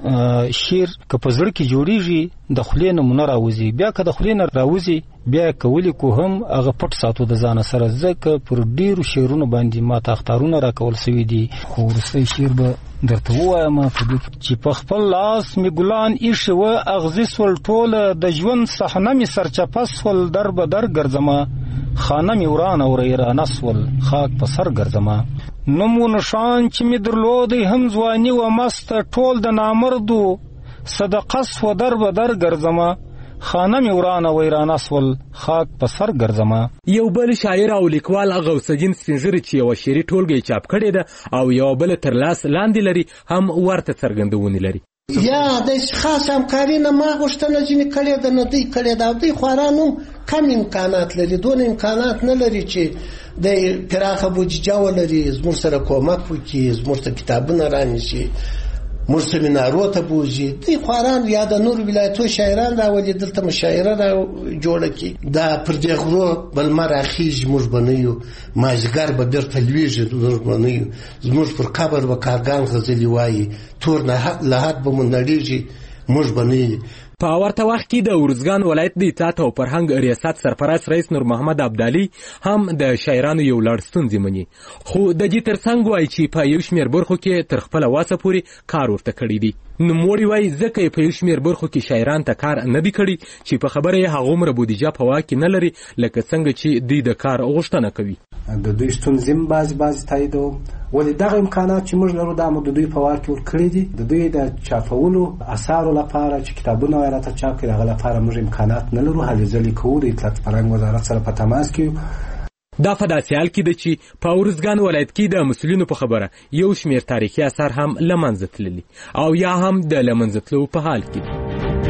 شعر که په زړه کې جوړیږي د خولې نه مونه راوځي، بیا که د خولې نه راوځي بیا که ولیکو هم هغه پټ ساتو د ځانه سره، ځکه پر ډېرو شعرونو باندې ماته اخطارونه راکول سوي دي. خو وروستی شعر به درته ووایم چې په خپل لاس مې ګلان ایښي وه اغزي سول ټوله، د ژوند صحنه مې سرچپه سول در به در ګرځمه، خانه مې ورانه ورانه سول خاک په سر ګرځمه. نوم و نشان چې مې درلودی هم ځواني و مسته، ټول د نامردو صدقه سوه در به در ګرځمه، خانه مې ورانه ویرانه سول خاک په سر ګرځمه. یو بل شاعر او لیکوال غوث الدین سپینږیري چې یوه شعري ټولګه یې چاپ کړې ده او یوه بله تر لاس لاندې لري هم ورته څرګندونې لري. یا د خاص همکاري نه ما غوښتنه ځینې کړې ده نه دوی کړې ده، او دوی خورا نوم کم امکانات لري، دونه امکانات نه لري چې د پراخه بودیجه ولري زموږ سره کومک وکړي، زموږ ته کتابونه رانیسي، موږ سمینارو ته بوځي. دوی خواران یا د نور ولایتو شاعران راولي دلته مشاعره را جوړه کړي. دا پر دې غرو بل مر اخیږي موږ به نه یو، مازدیګر به بیرته لویږي موږ به نه یو، زموږ پر قبر به کارګان غزلي وایي، تور لحد به مو نړېږي موږ به نه یو. په ورته وخت کې د ارزګان ولایت د اطلاعات او فرهنګ ریاست سرپرست رئیس نور محمد ابدالي هم د شاعرانو یو لړ ستونزې مني، خو د دې ترڅنګ وایي چې په یو شمېر برخو کې تر خپله وسه پورې کار ورته کړی دی. نوموړي وایي ځکه یې په یو شمېر برخو کې شاعران ته کار نه دی کړی چې په خبره یې هغومره بودیجه په واک کې نه لري لکه څنګه چې دوی د کار غوښتنه کوي. د دوی ستونزې هم بعضې تاییدوم، ولې دغه امکانات چې موږ لرو دا مو د دوی په واک کې ورکړي دي. د دوی د چاپولو اثارو لپاره چې کتابونه وایي راته چاپ کړي هغه لپاره موږ امکانات نه لرو. هلې ځلې کوو د اطلاعات فرهنګ وزارت سره په تماس کې یو. دا په داسې حال کې ده چې په ارزګان ولایت کې د مسؤلینو په خبره یو شمېر تاریخي اثار هم له منځه تللي او یا هم د له منځه تلو په حال کې دي.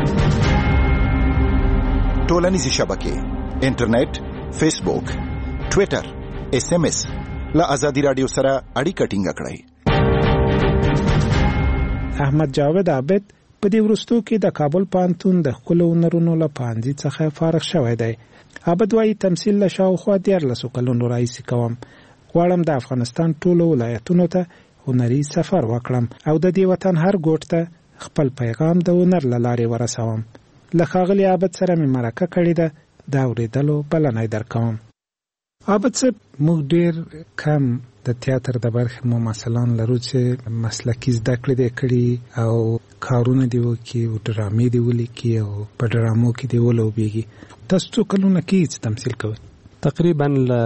ټولنیزې شبکې، انټرنیټ، فیسبوک، ټویټر، SMS له ازادي راډیو سره اړیکه ټینګه کړئ. احمد جاوید عابد په دې وروستو کې د کابل پوهنتون د ښکلو هنرونو له پوهنځي څخه فارغ شوی دی. عابد وایي تمثیل له شاوخوا 14 کلونو راهیسې کوم. غواړم د افغانستان ټولو ولایتونو ته هنري سفر وکړم او د دې وطن هر ګوټ ته خپل پیغام د هنر له لارې ورسوم. له ښاغلي عابد سره مې مرکه کړې ده، د اورېدلو بلنه یې درکوم. عابد صاحب، موږ ډېر کم د تیاتر د برخې مو مثلا لرو چې مسلکي زده کړې دې کړي او کارونه دې وکړي او ډرامې دې ولیکي او په ډرامو کې دې ولوبېږي. تاسو څو کلونه کېږي چې تمثیل کوئ؟ تقریبا له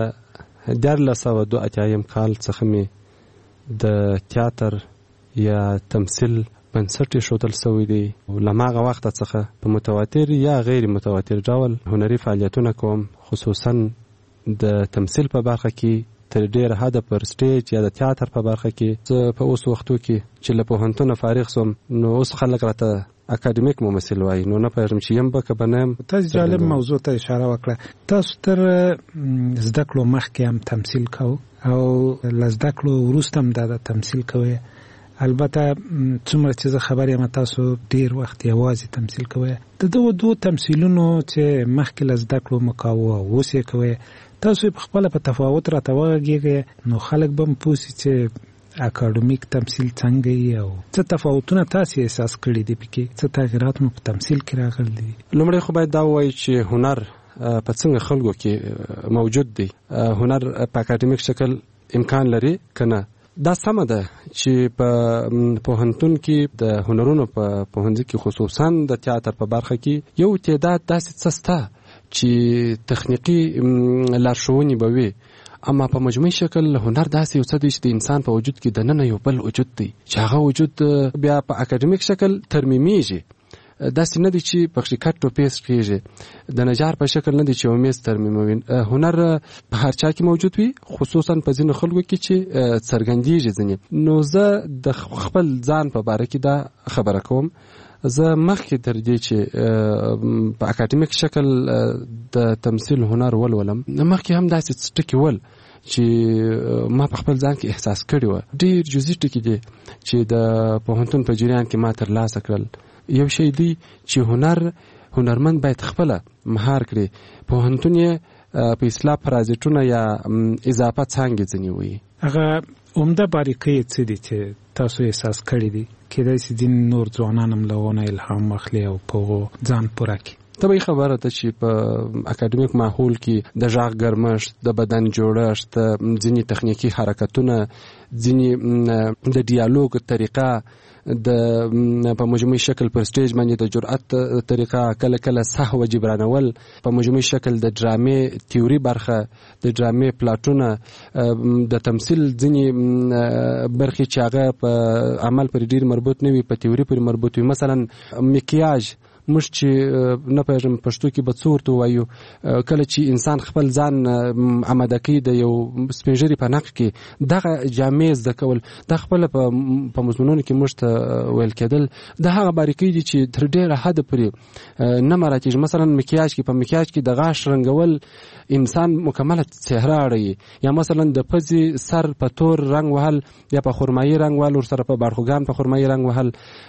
1482 کال څخه مې د تیاتر یا تمثیل بنسټ ایښودل سوی دی. له هماغه وخته څخه په متواتر یا غیر متواتر ډول هنري فعالیتونه کوم، خصوصا د تمثیل په برخه کې تر ډېره حده پر سټیج یا د تیاتر په برخه کې. زه په اوس وختو کې چې له پوهنتونه فارغ سوم نو اوس خلک راته اکاډمیک ممثل وایي، نو نه پوهېږم چې یم به که به نه یم. تاسو جالب موضوع ته اشاره وکړه. تاسو تر زده کړو مخکې هم تمثیل کوو او له زده کړو وروسته هم دا د تمثیل کوئ. البته څومره چې زه خبر یم تاسو ډیر وخت یوازې تمثیل کوئ د دغو دوه تمثیلونو چې مخکې له زده کړو مکاوه اوس یې کوئ تاسو په خپله په تفاوت راته وغږیږئ نو خلک به هم پوه سي چې اکاډمیک تمثیل څنګه یي او څه تفاوتونه تاسو احساس کړي دي پکې څه تغیرات مو په تمثیل کې راغلي دي. لومړی خو باید دا ووایي چې هنر په څنګه خلکو کې موجود دی. هنر په اکاډمیک شکل امکان لري که نه؟ دا سمه ده چې په پوهنتون کې د هنرونو په پوهنځي کې خصوصا د تیاتر په برخه کې یو تعداد داسې څه شته چې تخنیکي لارښوونې به وي، اما په مجموعي شکل هنر داسې یو څه دی چې د انسان په وجود کې دننه یو بل وجود دی چې هغه وجود بیا په اکاډمیک شکل ترمیمیږي. داسې نه دی چې پکې کټ و پیسټ کېږي، د نجار په شکل نه دی چې یو میز ترمیموي. هنر په هر چا کې موجود وي، خصوصا په ځینو خلکو کې چې څرګندېږي ځینې. نو زه د خپل ځان په باره کې دا خبره کوم، زه مخکې تر دې چې په اکاډمیک شکل د تمثیل هنر ولولم، مخکې هم داسې ټکي ول چې ما په خپل ځان کې احساس کړي وه. ډېر جزئي ټکي دي چې د پوهنتون په جریان کې ما ترلاسه کړل. یو شی دی چې هنرمند باید خپله مهار کړي. پوهنتون یې په اصطلاح پرازیټونه یا اضافه څانګې ځینې وایي. هغه عمده باریکۍ څه دي چې تاسو احساس کړي دي کېدای شي ځینې نور ځوانان هم له هغو نه الهام واخلي او په هغو ځان پوره کړي؟ طبیعي خبره ده چې په اکاډمیک ماحول کې د غږ ګرمښت، د بدن جوړښت، ځینې تخنیکي حرکتونه، ځینې د ډیالوګ طریقه، په مجموعي شکل پر سټیج باندې د جرأت طریقه، کله کله سهو جبرانول، په مجموعي شکل د ډرامې تیوري برخه، د ډرامې پلاټونه، د تمثیل ځینې برخې چې هغه په عمل پر ډیر مربوط نه وي، په تیوري پر مربوط وي. مثلا مکیاج، موږ چې نه پوهېږم پښتو کې به څه ورته ووایو، کله چې انسان خپل ځان اماده کوي د یو سپین ږیري په نقش کې، دغه جامې زده کول دا خپله په مضمونونو کې موږ ته ویل کېدل. دا هغه باریکۍ دي چې تر ډېره حده پورې نه مراکېږي. مثلا مکیاج کې، په مکیاج کې د غاښ رنګول انسان مکمله څهره اړوي، یا مثلا د پزې سر په تور رنګ وهل یا په خرمایي رنګ وهل، ورسره په باړخوګان په خرمایي رنګ وهل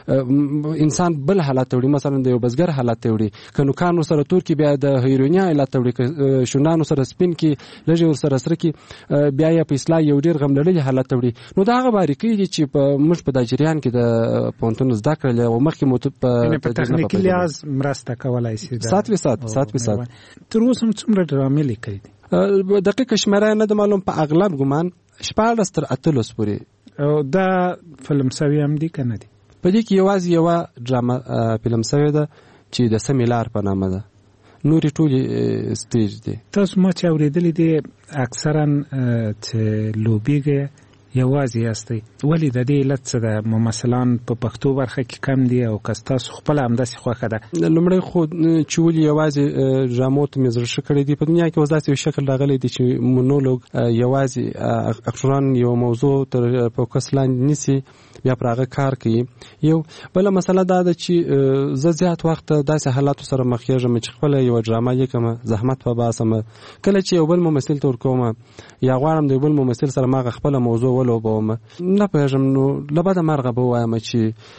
انسان بل حالت ته وړي. مثلا د یو بزګر حالت ته وړي، که نوکانو سره تور کې بیا د هیروینیا حالت ته وړي، که شونډانو سره سپین کې لږ ورسره سره کې بیا یې په اصطلاح یو ډېر غم لړلي حالت ته وړي. نو دا هغه باریکۍ دي چې موږ په دا جریان کې د پوهنتون زده کړلې او مخکې مو په تخنیکي لحاظ مرسته کولی شي. 100% تر اوسه هم څومره ډرامې لیکلي دي؟ دقیقه شمېره نه ده معلوم، په اغلب ګمان 14 تر 18 پورې. دا فلم سوي هم دي که نه دي؟ په دې کې یوازې یوه ډرامه فلم سوې ده چې د سمې لار په نامه ده، نورې ټولې سټیج دي. تاسو ما چې اورېدلي دي اکثرا چې لوبیږئ یوازې یاستئ، ولې د دې علت څه ده؟ ممثلان په پښتو برخه کې کم دي او که ستاسو خپله همداسې خوښه ده؟ لومړی خو چې ولې یوازې ډرامو ته مې زړه ښه کړی دی، په دنیا کې اوس داسې یو شکل راغلی دی چې مونولوګ یوازې اکټران یو موضوع تر فوکس لاندې نیسي، بیا پر هغه کار کوي. یو بله مسله دا ده چې زه زیات وخت داسې حالاتو سره مخ کېږم چې خپله یوه ډرامه لیکم، زحمت په باسم، کله چې یو بل ممثل ته ورکوم یا غواړم د یو بل ممثل سره ما خپله موضوع ولوبوم، نه پوهېږم نو له بده مرغه به ووایم چې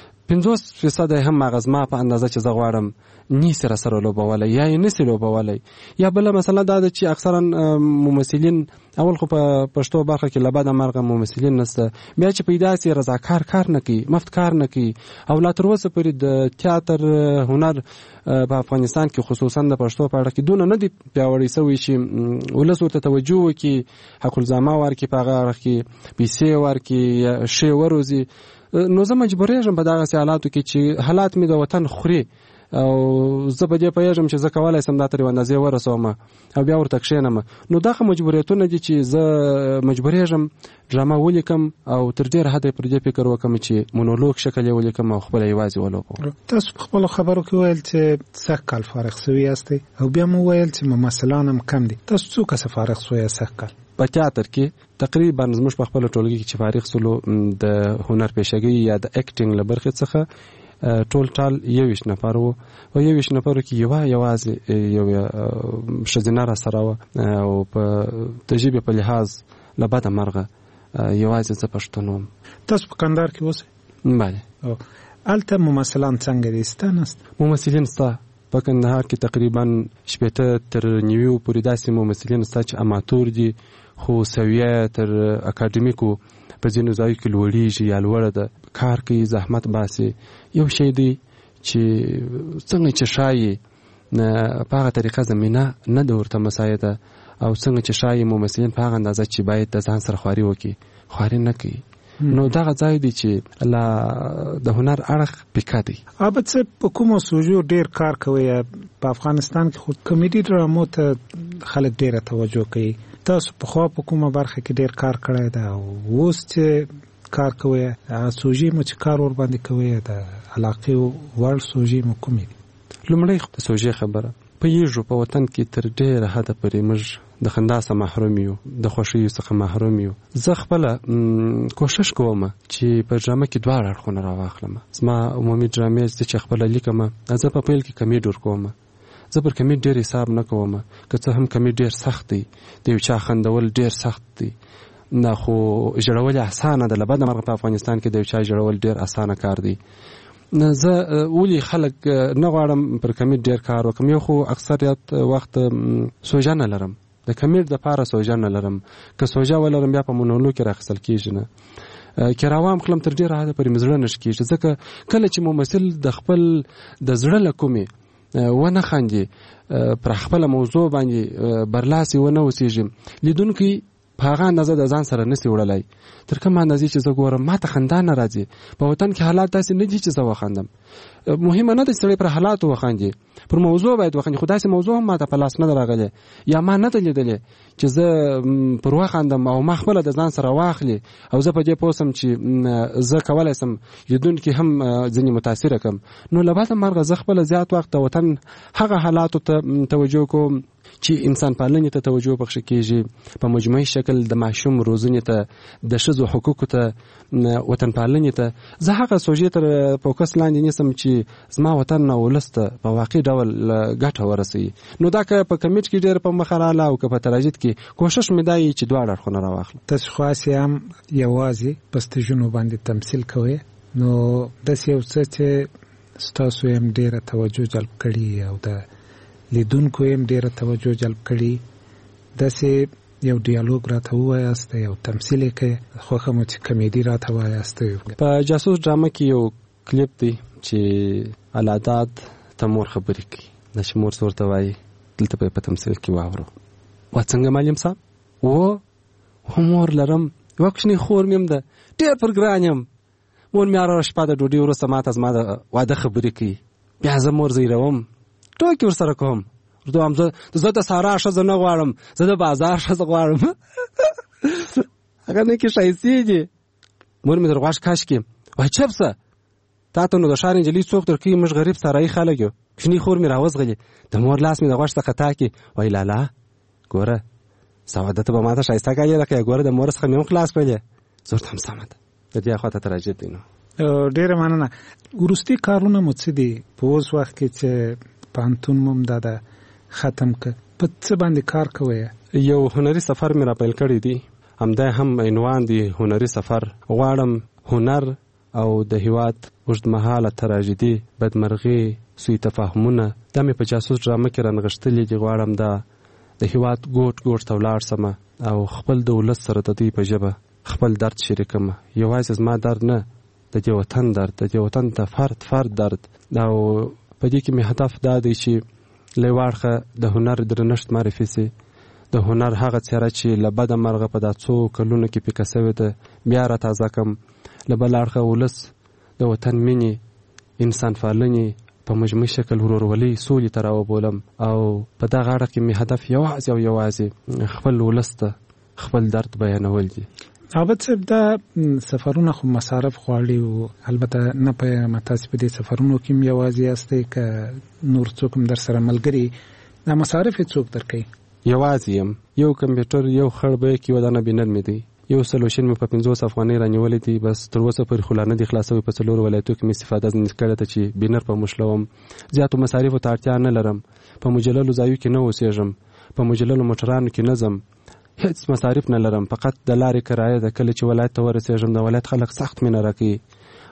50% هم هغه زما په اندازه چې زه غواړم نیسي راسره لوبولی یا یې نسي لوبولی. یا بله مسله دا ده چې اکثرا ممثلین اول خو په پښتو برخه کې له بده مرغه ممثلین نسته، بیا چې پیدا سي رضاکار کار نه کوي، مفت کار نه کوي. او لا تر اوسه پورې د تیاتر هنر په افغانستان کې خصوصا د پښتو په اړه کې دونه نه دی پیاوړی شوی چې ولس ورته توجه وکړي، حق الزامه ورکړي، په هغه اړه کې پیسې ورکړي، ښې وروزي. نو زه مجبورېږم په دغسې حالاتو کې چې حالات مې د وطن خوري او زه په دې پوهېږم چې زه کولی شم دا تر یوه اندازې ورسوم او بیا ورته کښېنم. نو دغه مجبوریتونه دي چې زه مجبورېږم ډرامه ولیکم او تر ډېره حده پر دې فکر وکړم چې مونولوګ شکل یې ولیکم او خپله یوازې ولوبم. تاسو په خپلو خبرو کې ویل چې 100 کال فارغ شوي یاستئ او بیا مو ویل چې ممثلان هم کم دي. تاسو څو کسه فارغ شوي 100 کال؟ په تیاتر کې تقریبا زموږ په خپله ټولګي کې چې فارغ سولو د هنر پیشګۍ یا د اکټینګ له برخې څخه ټول ټال 21 نفر وو او 21 نفرو کې یوازې یو ښځینه راسره وه او په د ژبې په لحاظ له بده مرغه یوازې زه پښتون وم. تاسو په کندهار کې اوسئ؟ بله الته ممثلان څنګه دي ستانست ممثلین ستا په کندهار کې تقریبا 80 تر 90 پورې داسې ممثلین ستا چې اماتور دي خو سویه تر اکاډمیکو په ځینو ځایو کې لوړیږي یا لوړه ده کار کوي زحمت باسي یو شی دی چې څنګه چې شایي په هغه طریقه زمینه نه ده ورته مساعده او څنګه چې شایي ممثلین په هغه اندازه چې باید د ځان سره خواري وکړي خواري نه کوي نو دغه ځای دی چې د هنر اړخ پکا دی. البته په کومو سوژو ډیر کار کوي په افغانستان کې خو کمیډي ډرامو ته خلک ډیره توجه کوي. تاسو په خو په کومه برخه کې ډیر کار کړی دا اوس چې کار کوي سوژي مو چې کار ور باندې کوي د علاقه ور سوژي مو کومې دي؟ لومړی د سوژي خبره په یوه په وطن کې تر ډیره حد پورې موږ د خندا څخه محروم یو د خوښیو څخه محروم یو. زه خپل کوشش کوم چې په ډرامه کې دواړه اړخونه راواخلم. زما عمومي ډرامې چې خپل لیکم زه په پیل کې کمیډ ور کوم. زه پر کمیډ ډیر حساب نه کوم که څه هم کمیډ ډیر سخت دی د یو چا خندول ډیر سخت دی نه خو جوړول اسانه ده. لبد مرغه په افغانستان کې د یو چا جوړول ډیر اسانه کار دی. زه ولي خلک نه غواړم پر کمیډ ډیر کار وکم. یو خو اکثریت وخت سوژه نه لرم د کمیډ د پاره سوژه نه لرم که سوژه ولرم بیا په مونولوګ کې راخصل کیږي نه کې راوام خپل تر ډیر حد پر مزړه نش کیږي ځکه کله چې ممثل د خپل د زړه لکومي ونه خاندي پر خپل موضوع باندې برلاسي ونه وسیږي لیدونکو په هغه اندازه د ځان سره نسی وړلای تر کومه اندازه چې زه ګورم ماته خندا نه راځي. په وطن کې حالات داسې نه دي چې زه وخاندم. مهمه نه ده چې سړی پر حالاتو وخاندي پر موضوع باید وخاندي. خو داسې موضوع هم ماته په لاس نه راغلی یا ما نه ده لیدلې چې زه پر وخاندم او ما خپله د ځان سره واخلي او زه په دې پوه سم چې زه کولی سم لیدونکي هم ځینې متاثره کړم. نو له بعده مرغه زه خپله زیات وخت د وطن هغه حالاتو ته توجه کوم چې انسان پالنې ته توجه پکښې کېږي په مجموعي شکل د ماشوم روزنې ته د ښځو حقوقو ته وطن پالنې ته زه هغه سوژې تر فوکس لاندې نیسم چې زما وطن او ولس ته په واقعي ډول ګټه ورسوي. نو دا که په کمیډ کې ډېر په مخه راغله او که په تراژید کې کوشش مې دا وي چې دواړه اړخونه راواخلم. تاسو خو هسې هم یوازې په سټیجونو باندې تمثیل کوئ نو داسې یو څه چې ستاسو هم ډېره توجه جلب کړي او د لیدونکو هم ډیره توجه جلب کړي داسې یو ډیالوګ راته ووایاست یو تمثیل یې کوي خوښه مو چې کمیډي راته وایاست. په جاسوس ډرامه کې یو کلیپ دی چې الاداد ته مور خبرې کوي دا چې مور ورته وایي دلته به په تمثیل کې واورو وا څنګه معلم صاحب و مور لرم یوه کوچنۍ خور مې هم ده ډېر پر ګران یم مور مې هره شپه د ډوډۍ وروسته ماته زما د واده خبرې کوي بیا زه مور زیروم ټوکې ورسره کوم ورته وایم زه د سارا ښځه نه غواړم زه د بازار ښځه غواړم هغه نه کې ښایستې دي. مور مې در غوږ کش کې وایي چپ څه تا ته نو د ښار نجلۍ څوک درکوي موږ غریب سارایي خلک یو. کوچنۍ خور مې راوزغلې د مور لاس مې د غوږ څخه تاکي وایي لالا ګوره سواده ته به ماته ښایسته کالي راکوې ګوره د مور څخه مې هم خلاص کړلې زه ورته هم سمه ده د دې خواته تراجید دی. نو ډېره مننه. وروستي کارونه مو څه دي په اوس وخت کې چې پانتون مم دا ختم ک په څه باندې کار کوي؟ یو هنري سفر مې را پیل کړی دی همدا هم عنوان دی هنري سفر. غواړم هنر او د هیواد اوږدمهاله تراژیدي بدمرغي سوء تفاهمونه دا مې په جاسوس ډرامه کې رانغښتلي دي. غواړم دا د هیواد ګوټ ګوټ ته ولاړ سم او خپل د ولس سره د دوی په ژبه خپل درد شریکم. یوازې زما درد نه د دې وطن درد د دې وطن د فرد درد او په دې کې مې هدف دا دی چې له واړخه د هنر درنښت معرفي سي د هنر هغه څیره چې له بده مرغه په دا څو کلونو کې پیکه سوې ده بیا را تازه کم. له بل اړخه ولس د وطن مینې انسان پالنې په مجموعي شکل ورورولۍ سولې ته راوبولم او په دغه اړه کې مې هدف یوازې خپل ولس ته خپل درد بیانول دي. البته دا سفرونه خو مصارف غواړي او البته نه په متاسف دي سفرونو کې یوازې یاستئ که نور څوک در سره ملګري دا مصارف څوک درکوي؟ یوازې یم یو کمپیوټر یو خړ بیک یو دانه بینر مې دی یو سلوشن مې په 50 افغانۍ رانیولې دي بس تر اوسه پورې خو لا نه دي خلاصوي. په 4 ولایتو کې مې استفاده نه کړې ته چې بینر په مشلوم زیاتو مصارفو ته اړتیا نه لرم. په مجللو ځایو کې نه اوسېږم په مجللو موټرانو کې نه ځم هیڅ مصارف نه لرم فقط د لارې کرایه د کله چې ولایت ته ورسېږم د ولایت خلک سخت مینه راکوي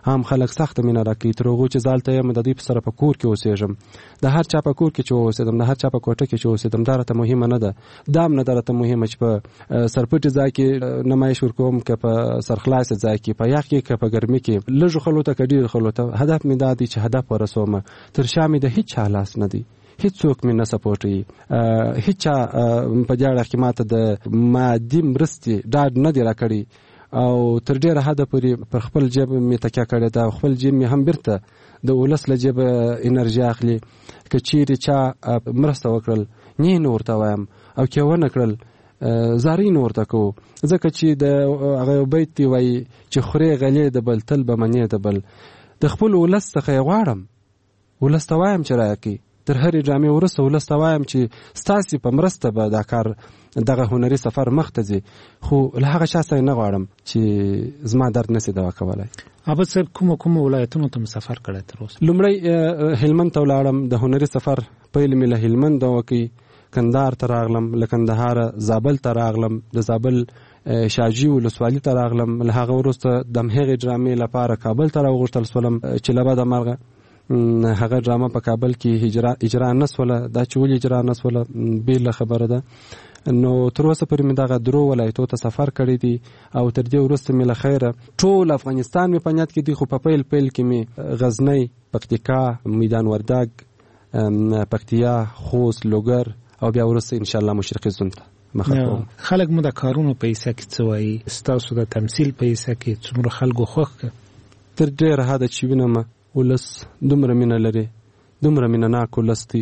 عام خلک سخت مینه راکوي تر هغو چې زه هلته یم د دوی په سره په کور کې اوسېږم د هر چا په کور کې چې اوسېدم د هر چا په کوټه کې چې اوسېدم دا راته مهمه نه ده دا هم نه ده راته مهمه چې په سرپټي ځای کې نمایش ورکوم که په سرخلاصه ځای کې په یخ کې که په ګرمي کې لږو خلکو ته که ډېرو خلکو ته هدف مې دا دی چې هدف ورسوم تر شا مې د هېچ چا لاس نه دی هیڅوک مې نه سپورټوي هیڅ چا په دې اړه کې ماته د مادي مرستې ډاډ نه دی راکړی او تر ډېره حده پورې پر خپل جیب مې تکیه کړې ده خپل جیب مې هم بیرته د ولس له جیبه انرژي اخلي که چیرې چا مرسته وکړل نه نو ورته وایم او که ونه کړل زاري نو ورته کوو ځکه چې د هغه بیت دی وایي چې خورې غلې د بل تل به منې د بل د خپل ولس څخه یې غواړم ولس ته وایم چې راکړي تر هرې ډرامې وروسته ولس ته وایم چې ستاسې په مرسته به دا کار دغه هنري سفر مخ ته ځي خو له هغه چا سره نه غواړم چې زما درد نسي دوا کولی عابد صاحب کومو ولایتونو ته سفر کړی تر اوسه لومړی هلمند ته ولاړم د هنري سفر پیل مې له هلمند وکړ کندهار ته راغلم له کندهاره زابل ته راغلم د زابل شاجي ولسوالي ته راغلم له هغه وروسته د همهغې ډرامې لپاره کابل ته راوغوښتل سولم چې له بده مرغه هغه ډرامه په کابل کې اجرا نه سوله دا چې ولې اجرا نه سوله بیله خبره ده نو تر اوسه پورې مې دغه درو ولایتو ته سفر کړی دی او تر دې وروسته مې له خیره ټول افغانستان مې په نیت کې دی خو په پیل کې مې غزنی پکتیکا میدان وردګ پکتیا خوست لوګر او بیا وروسته ان شاء الله مشرقي زون ته مخه خلک مو د کارونو په حصہ کې څه وایي ستاسو د تمثیل په حصہ کې څومره خلکو خوښ تر ډېره حده چې وینم ولس دومره مینه لري دومره مینه ناک ولس دی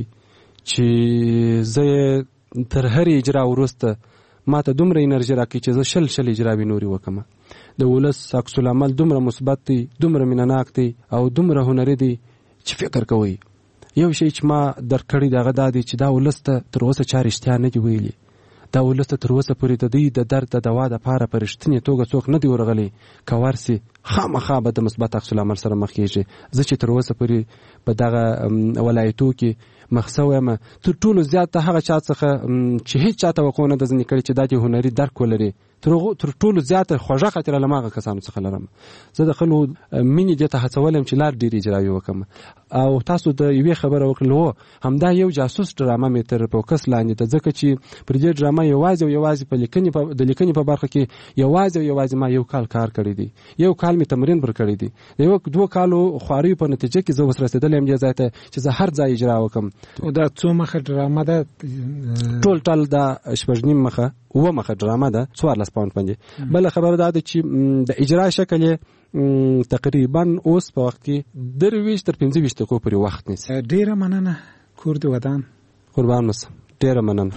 چې زه تر هرې اجرا وروسته ما ته دومره انرژي راکوي چې زه شل اجراوې نورې وکړم د ولس عکس العمل دومره مثبت دی دومره مینه ناک دی او دومره هنري دی چې فکر کوئ یو شی چې ما درک کړی د هغه دا دی چې دا ولس ته تر اوسه چا رښتیا نه دي ویلي دا ولس ته تر اوسه پورې د دوی د درد د دوا دپاره په رښتینې توګه څوک نه دی ورغلی که ورسي خامخا به د مثبت عکس العمل سره مخ کېږي زه چې تر اوسه پورې په دغه ولایتو کې مخ سوی یم تر ټولو زیات هغه چا څخه چې هېڅ چا توقع نه ده ځینې کړې چې دا دې هنري درک ولري تر ټولو زیاته خوږه خاطره له هغه کسانو څخه لرم زه د خلکو مینې دې ته هڅولی یم چې لار ډېرې اجراوې وکړم او تاسو د یوې خبره وکړل هو همدا یو جاسوس ډرامه مې تر فوکس لاندې ده ځکه چې پر دې ډرامه یوازې په لیکنې په برخه کې یوازې ما یو کال کار کړی دی یو کال مې تمرین پر کړی دی د یو دوه کالو خواریو په نتیجه کې زه اوس رسېدلی یم دې ځای ته چې زه هر ځای اجرا وکړم دا څو مخه ډرامه ده ټول دا شپږ نیم مخه اوه مخه ډرامه ده 14 پاوند باندې بله خبره دا ده چې د اجرا شکل یې تقریبا اوس په وخت کې 23 تر 25 دقیقو پورې وخت نیسي ډېره مننه کور دې ودان قربان اوسه ډېره مننه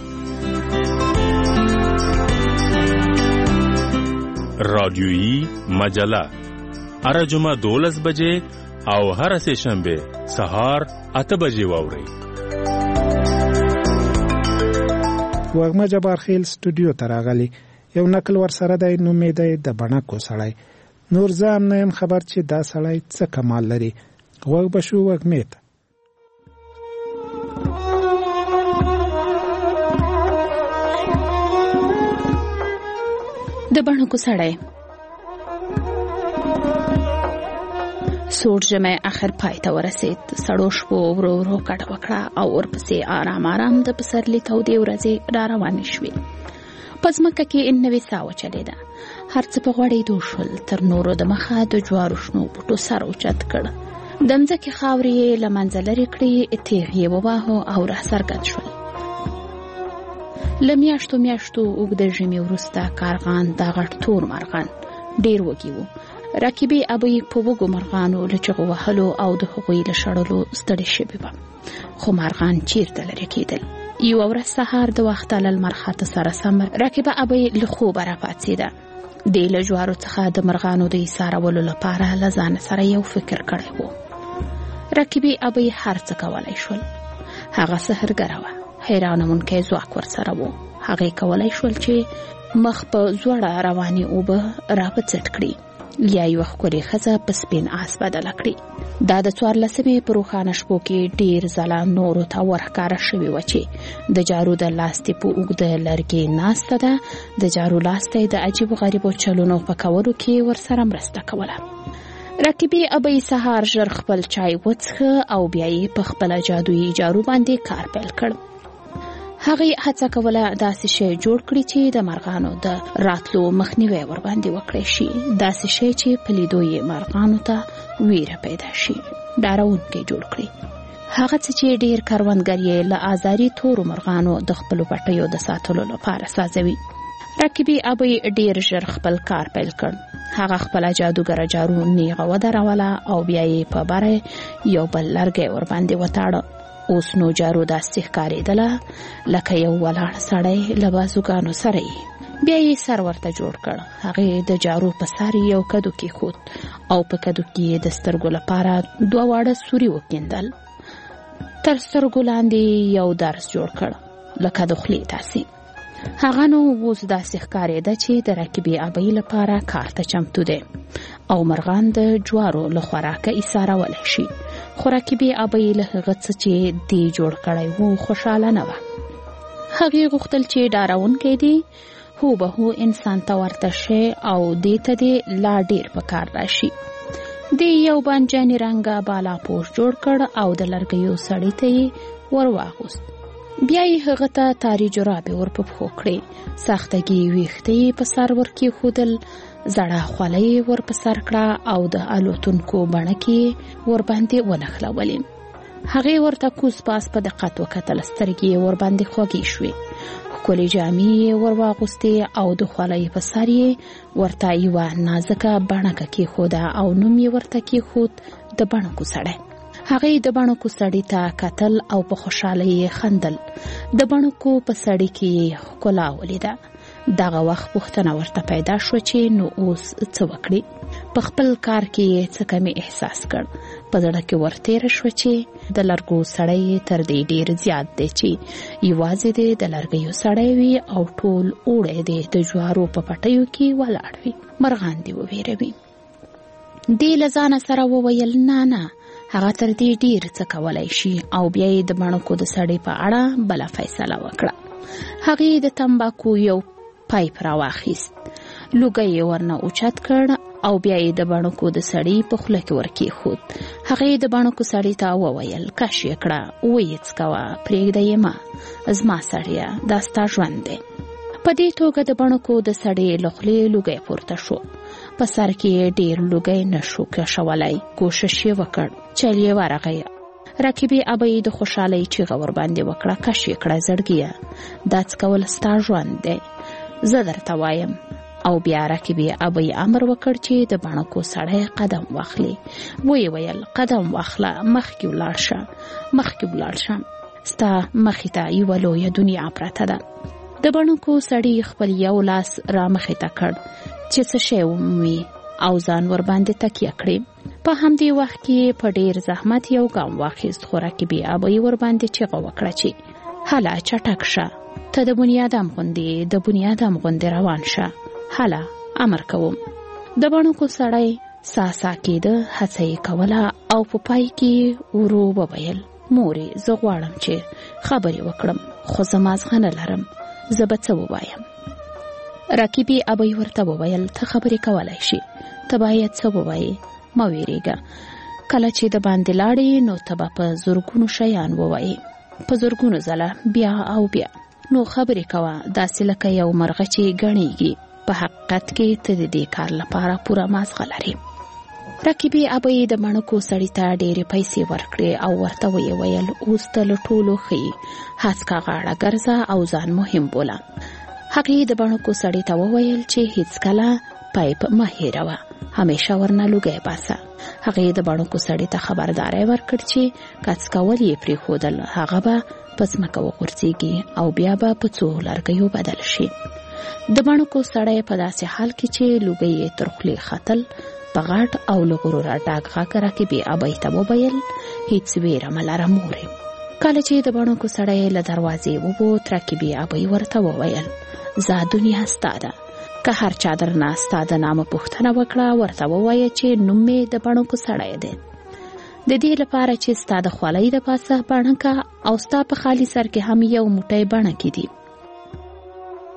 رادیویی مجله هر جمعه 12 بجې او هر سه شنبه سهار 8 بجې واورئ وغمه جبار خیل سټوډیو ته راغلی یو نقل ورسره دی نوم یې دی د بڼکو سړی نور زه هم نه یم خبر چې دا سړی څه کمال لري غوږ به شو وږمې ته د بڼکو سړی سوړ ژمی اخر پای ته ورسېد سړو شپو ورو ورو کډه وکړه او ورپسې آرام د پسرلي تودې ورځې را روانې شوې په ځمکه کې نوې ساه وچلېده هر څه په غوړېدو شول تر نورو د مخه د جوارو شنو بوټو سر اوچت کړ د مځکې خاورې یې له منځه لرې کړې تیغ یې وواهه او راڅرګند شول له میاشتو اوږده ژمي وروسته کارغان دا غټ تور مرغان ډېر وږي وو راکبې ابۍ په وږو مرغانو له چغو وهلو او د هغوی له شړلو ستړې شوې وه خو مرغان چیرته لرې کېدل یوه ورځ سهار د وخته له لمر خاته سره سم راکبه ابۍ له خوبه راپاڅېده دې له جوارو څخه د مرغانو د ایسارولو لپاره له ځان سره یو فکر کړی و راکبې ابۍ هر څه کولی شول هغه سحرګره وه حیرانونکی ځواک ورسره و هغې کولی شول چې مخ په زوړه روانې اوبه راپڅټ کړي یا یوه ښکلې ښځه په سپین آس بدله کړي دا د 14مې په روښانه شپو کې ډېر ځله نورو ته ورښکاره شوې وه چې د جارو د لاستې په اوږده لرګې ناسته ده د جارو لاستی د عجیبو غریبو چلونو په کولو کې ورسره مرسته کوله رکیبي ابۍ سهار ژر خپل چای وڅښه او بیا یې په خپله جادویي جارو باندې کار پیل کړ. هغې هڅه کوله داسې شی جوړ کړي چې د مرغانو د راتلو مخنیوی ورباندې وکړی شي، داسې شی چې په لیدو یې مرغانو ته ویره پیدا شي، ډارونکی جوړ کړي. هغه څه چې ډیر کروندګر یې له آزاري تورو مرغانو د خپلو پټیو د ساتلو لپاره سازوي. رکیبي ابۍ ډیر ژر خپل کار پیل کړ. هغه خپله جادوګره جارو نیغه ودروله او بیا یې په بره یو بل لرګی ورباندې وتاړه. اوس نو جارو داسې ښکارېدله لکه یو ولاړ سړی له بازوګانو سره یې. بیا یې سر ورته جوړ کړ. هغې د جارو په سر یو کدو کېښود او په کدو کې یې د سترګو لپاره 2 واړه سوري وکیندل. تر سترګو لاندې یو درز جوړ کړ لکه د خولې داسې. هغه نو اوس داسې ښکارېده چې د رکیبي ابۍ لپاره کار ته چمتو دی او مرغان د جوارو له خوراکه ایسارولی شي. خو رکیبي ابۍ له هغه څه چې دی جوړ کړی و خوشحاله نه وه. هغې غوښتل چې ډارونکی دی هوبهو انسان ته ورته شي او دې ته دې لا ډیر په کار راشي. دی یو بانجاني رنګه بالا پوش جوړ کړ او د لرګیو سړي ته یې ور واغوست. بیا یې هغه ته تاري جرابې ور په پښو کړې، سختګي ویښته یې په سر ور کېښودل، زړه خوله یې ور په سر کړه او د الوتونکو بڼکې ورباندې ونښلولې. هغې ورته کوز پاس په دقت وکتل، سترګې یې ورباندې خوږې شوې. ښکلې جامې یې ور واغوستې او د خولۍ په سر یې ورته یوه نازکه بڼکه کېښوده او نوم یې ورته کېښود د بڼکو سړی. هغې د بڼکو سړي ته کتل او په خوشحالۍ یې خندل. د بڼکو په سړي کې یې ښکلا ولیده. دغه وخت پوښتنه ورته پیدا شوه چې نو اوس څه وکړي. په خپل کار کې یې څه کمی احساس کړ. په زړه کې ورتېره شوه چې د لرګو سړی تر دې ډیر زیات دی چې یوازې دی د لرګیو سړی وي او ټول اوړی دی د جوارو په پټیو کې ولاړ وي، مرغان دې وویروي. دې له ځانه سره وویل نه هغه تر دې ډیر څه کولی شي او بیا یې د بڼکو د سړي په اړه بله فیصله وکړه. هغې د تمباکو یو پایپ راواخیست، لوګی یې ورنه اوچت کړ او بیا یې د بڼکو د سړي په خوله کې ورکېښود. هغې د بڼکو سړي ته وویل کش یې کړه، ویې څکوه، پرېږده یې مه، زما سړیه دا ستا ژوند دی. په دې توګه د بڼکو د سړي له خولې لوګی پورته شو. په سر کې ډیر لوګی نشو کشولی. کوشش یې وکړ، چل یې ورغی. رکیبي ابۍ د خوشحالۍ چیغه ورباندې وکړه، کش یې کړه زړګیه، دا څکول ستا ژوند دی، زه درته وایم. او بیا رکیبي ابۍ امر وکړ چې د بڼکو سړی قدم واخلي. ویې ویل قدم واخله، مخکې ولاړ شه، ستا مخې ته یوه لویه دنیا پرته ده. د بڼکو سړي خپل یو لاس را مخې ته کړ چې څه شی ومومي او ځان ورباندې تکیه کړي. په همدې وخت کې په ډیر زحمت یو ګام واخیست. خو رکیبي ابۍ ورباندې چیغه وکړه چې هله چټک شه، ته د بنیادم غوندې روان شه، هله امر کوم. د بڼکو سړی ساسا کېده، هڅه یې کوله او په پای کې ورو وویل مورې زه غواړم چې خبرې وکړم خو زما زغنه لرم، زه به څه ووایم. رکیبي ابۍ ورته وویل ته خبرې کولای شي، ته باید څه ووایې، مه ویریږه. کله چې د باندې لاړې نو ته به په زرګونو شیان ووایې، په زرګونو ځله بیا او بیا. نو خبرې کوه داسې لکه یو مرغه چې ګڼېږي. په حقیقت کې ته د دې کار لپاره پوره مازغه لرې. رکیبي ابۍ د بڼکو سړي ته ډېرې پیسې ورکړې او ورته ویې ویل اوس ته له ټولو ښې، هسکه غاړه ګرځه او ځان مهم بوله. هغې د بڼکو سړي ته وویل چې هیڅکله پایپ مه هېروه، همیشه ورنه لوګی باسه. هغې د بڼکو سړي ته خبرداری ورکړ چې کڅ کول یې پرېښودل، هغه به په ځمکه وغورځېږي او بیا به په څو لرګیو بدل شي. د بڼکو سړی په داسې حال کې چې لوګی یې تر خولې ختل په غټ او له غروره ډاګ غږ رکیبي ابۍ ته وویل هیڅ ویره مه لره مورې. کله چې د بڼکو سړی له دروازې ووت رکیبي ابۍ ورته وویل زه دنیا ستا ده، که هر چا درنه ستا د نامه پوښتنه وکړه ورته ووایه چې نوم مې د بڼکو سړی دی، د دې لپاره چې ستا د خولۍ د پاسه بڼکه او ستا په خالي سر کې هم یو موټی بڼکې دي.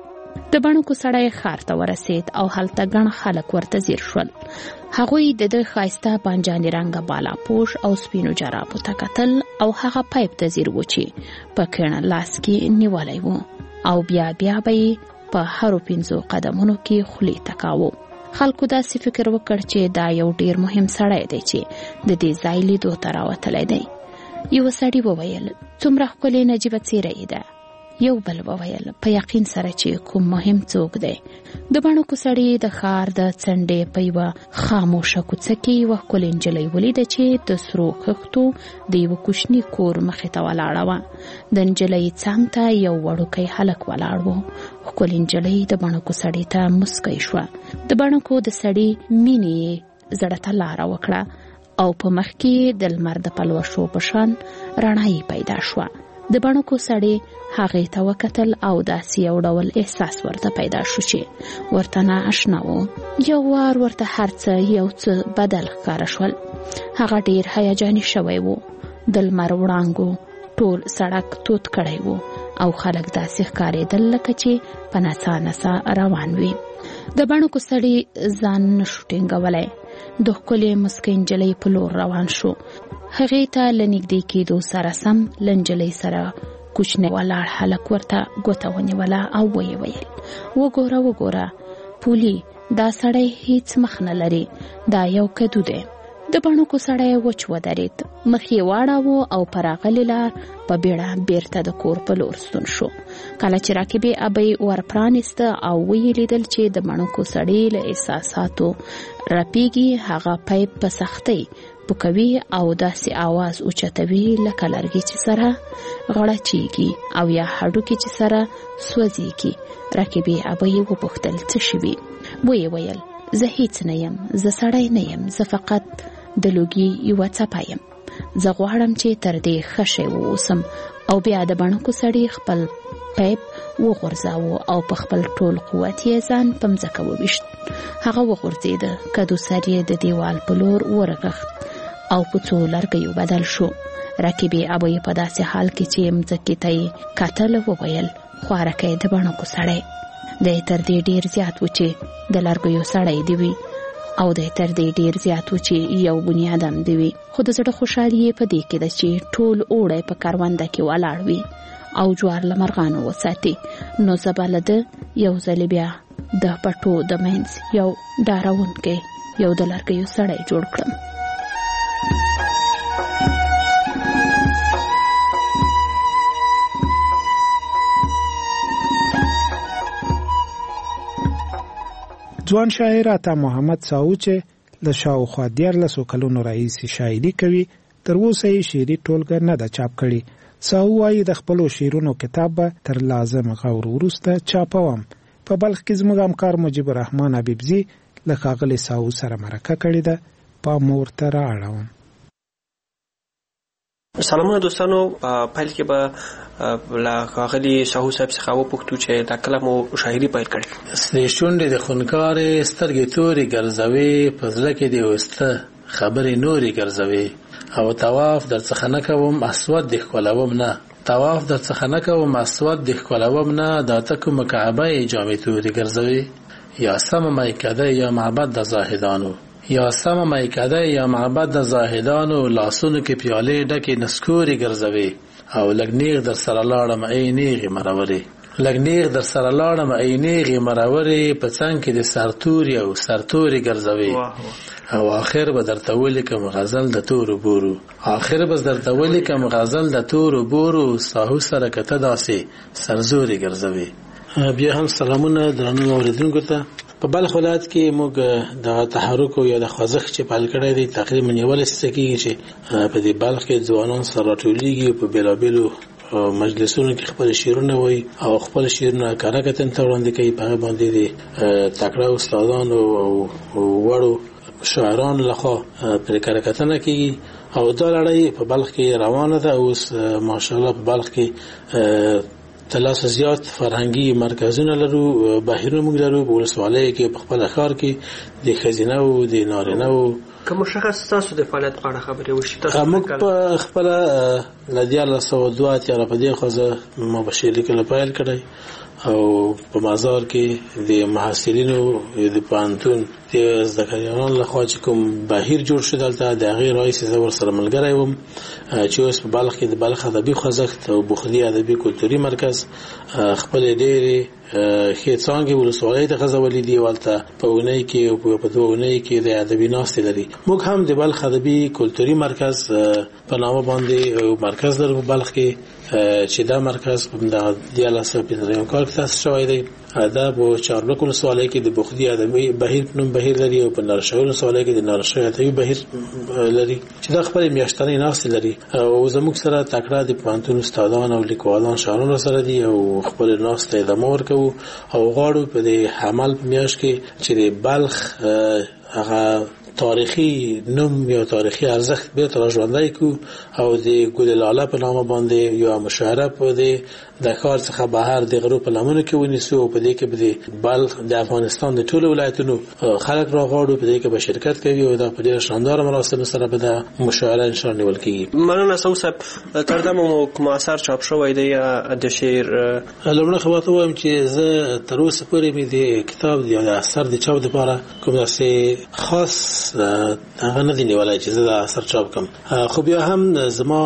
د بڼکو سړی ښار ته ورسید او هلته ګڼ خلک ورته ځیر شول. هغوی د ده ښایسته بانجاني رنګه بالاپوش او سپینو جرابو ته کتل او هغه پایپ ته ځیر و چې په کیڼ لاس کې نیولی و او بیا به یې په هرو 5 قدمونو کې خولې ته کاوه. خلکو داسې فکر وکړ چې دا یو ډیر مهم سړی دی چې د دې ځای لیدو ته راوتلی دی. یو سړي وویل څومره ښکلې نجیبه څیره یې ده. یو بل وویل په یقین سره چې کوم مهم څوک دی. د بڼکو سړي د ښار د څنډې په یوه خاموشه کوڅه کې یوه ښکلې نجلۍ ولیده چې د سرو خښتو د یوه کوچني کور مخې ته ولاړه وه. د نجلۍ څنګ ته یو وړوکی هلک ولاړ و. ښکلې نجلۍ د بڼکو سړي ته مسکی شوه. د بڼکو د سړي مینې یې زړه ته لاره وکړه او په مخ کې د لمر د پلوشو په شان رڼا یې پیدا شوه. د بڼکو سړي هغې ته وکتل او داسې یو ډول احساس ورته پیدا شو چې ورته نااشنا و. یو وار ورته هر څه یو څه بدل ښکاره شول. هغه ډیر هیجاني شوی و. د لمر وړانګو ټول سړک تود کړی و او خلک داسې ښکارېدل لکه چې په نڅا نڅا روان وي. د بڼکو سړي ځان نشو ټینګولی. د ښکلې مسکۍ نجلۍ په لور روان شو. هغې ته له نږدې کېدو سره سم له نجلۍ سره کوچنی ولاړ هلک ورته ګوته ونیوله او ویې ویل وګوره وګوره پولي دا سړی هیڅ مخ نه لري. دا یو کدو دی. د بڼکو سړی وچ ودرېد. مخ یې واړاوه او په راغلې لار په بیړه بیرته د کور په لور ستون شو. کله چې راکبې ابۍ ور پرانیسته او ویې لیدل چې د بڼکو سړي له احساساتو رپېږي. هغه پیپ په سختۍ پوکوي او داسې آواز اوچتوي لکه لرګي چې سره غړچېږي او یا هډوکي چې سره سوځېږي. راکبې ابۍ وپوښتل څه شوي؟ ویې ویل زه هیڅ نه یم. زه سړی نه یم. زه فقط د لوګي یوه څپه یم. زه غواړم چې تر دې ښه شی واوسم. او بیا د بڼکو سړي خپل پیپ وغورځاوه او په خپل ټول قوت یې ځان په مځکه وویشت. هغه وغورځېده. کدو سر یې د دیوال په لور ورغښت او په څو لرګیو بدل شو. راکبې ابۍ په داسې حال کې چې مځکې ته یې کتل وویل خوارکی د بڼکو سړی دی تر دې ډیر زیات و چې د لرګیو سړی دی وي او دی تر دې ډیر زیات و چې یو بنیادم دی وي. خو د زړه خوشحالي یې په دې کې ده چې ټول اوړی په کرونده کې ولاړ وي او جوار له مرغانو وساتي. نو زه به له ده یو ځلې بیا د پټو د منځ یو ډارونکی یو د لرګیو سړی جوړ کړم. ځوان شاعر عطا محمد ساو چې له شاوخوا 14 کلونو راهیسې شاعري کوي تر اوسه یې شعري ټولګه نه ده چاپ کړې. ساو وایي د خپلو شعرونو کتاب به تر لازم غور وروسته چاپوم. په بلخ کې زموږ همکار مجیب الرحمن حبیبزي له ښاغلي ساو سره مرکه کړې ده. پام ورته رااړوم. سلامونه دوستانو. پیل کې به له ښاغلي ساو صاحب څخه وپوښتو چې دا کله مو شاعري پیل کړې؟ سرې شونډې د خونکارې سترګې تورې ګرځوي په زړه کې دې وسته خبرې نورې ګرځوي او طواف درڅخه نه کوم اسود دې ښکلوم نه. طواف درڅخه نه کوم اسود دې ښکلوم نه. دا ته کومه کعبه یې جامې تورې ګرځوي یا سمه میکده یا معبد د زاهدانو یا سمه میکده یا معبد د زاهدانو. لاسونو کې پیالې ډکې نسکورې ګرځوي او لږ نیغ در سره لاړم ای نیغې مرورې. لږ نیغ در سره لاړم ای نیغې مرورې. په څنګ کې د سرتوري او سرتوري ګرځوي او آخر به درته ولیکم غزل د تورو بورو. آخر به درته ولیکم غزل د تورو بورو. ساهو سره کته داسې سرزوري ګرځوي. بیا هم سلامونه درنو اوریدونکو ته. په بلخ ولایت کې موږ د تحرک یا د خوځښت چې پیل کړی دی تقریبا یو لسیزه کېږي چې په دې بلخ کې ځوانان سره راټولېږي په بېلابېلو مجلسونو کې خپل شعرونه وایي او خپل شعرونه کره کتن ته وړاندې کوي. په هغه باندې د تکړه استادانو او وړو شاعرانو لخوا پرې کره کتنه کېږي او دا لړۍ په بلخ کې روانه ده. اوس ماشاءالله په بلخ کې تلاس زیات فرهنګي مرکزونه لرو. بهیرونه موږ لرو په ولسوالۍ کې په خپل ښار کې د ښځینه او د نارینه او کوم شخص تاسو د فعالیت په اړه خبرې وشي؟ تاسو موږ په خپل ل 1902 په دې خوځه ما بشیر لیکل پیل کړی او په مزار کې د محصلینو د پانتون د زدهکارانو لخوا چې کوم بهیر جوړ شو دلته د هغې رئیس زه ورسره ملګری وم چې اوس په بلخ کې د بلخ ادبي خوځښت او بخلي ادبي کلتوري مرکز خپلې ډېرې ښې څانګې ولسوالۍ ته غځولې دي. هلته په اونۍ کې او په 2 اونۍ کې د ادبي ناستې لري. موږ هم د بلخ ادبي کلتوري مرکز په نامه باندې مرکز لرو په بلخ کې چې دا مرکز په 1915 کال کې تاسیس شوی دی. دا په چاربلک ولسوالۍ کې د بخلي ادبي بهیر په نوم بهیر لري او په نارشوي ولسوالۍ کې د نارشوي ادبي بهیر لري چې دا خپلې میاشتنۍ ناستې لري او زموږ سره تکړه د پوهنتون استادان او لیکوالان شاعران سره دي او خپلې ناستې ادامه ورکوو او غواړو په دې حمل په میاشت کې چې د بلخ هغه تاریخي نوم یا تاریخي ارزښت بیرته راژوندی کړو او د ګل لاله په نامه باندې یو مشاعره په دې د کار څخه بهر د غرو په لمنو کې ونیسو او په دې کې به بلخ د افغانستان د ټولو ولایتونو خلک راغواړو په دې کې به شرکت کوي او دا په ډېر شاندار مراسم سره به د مشاعره ان شاء الله نیول کېږي. مننه صاحب. تر دا مو کوم اثر چاپ شوی دی د شعر؟ لومړی خو ته وایم چې زه تر اوسه پورې مې د کتاب یا د اثر د چاپ لپاره کوم داسې خاص هغه نه دی نیولی چې زه د اثر چاپ کړم. خو بیا هم زما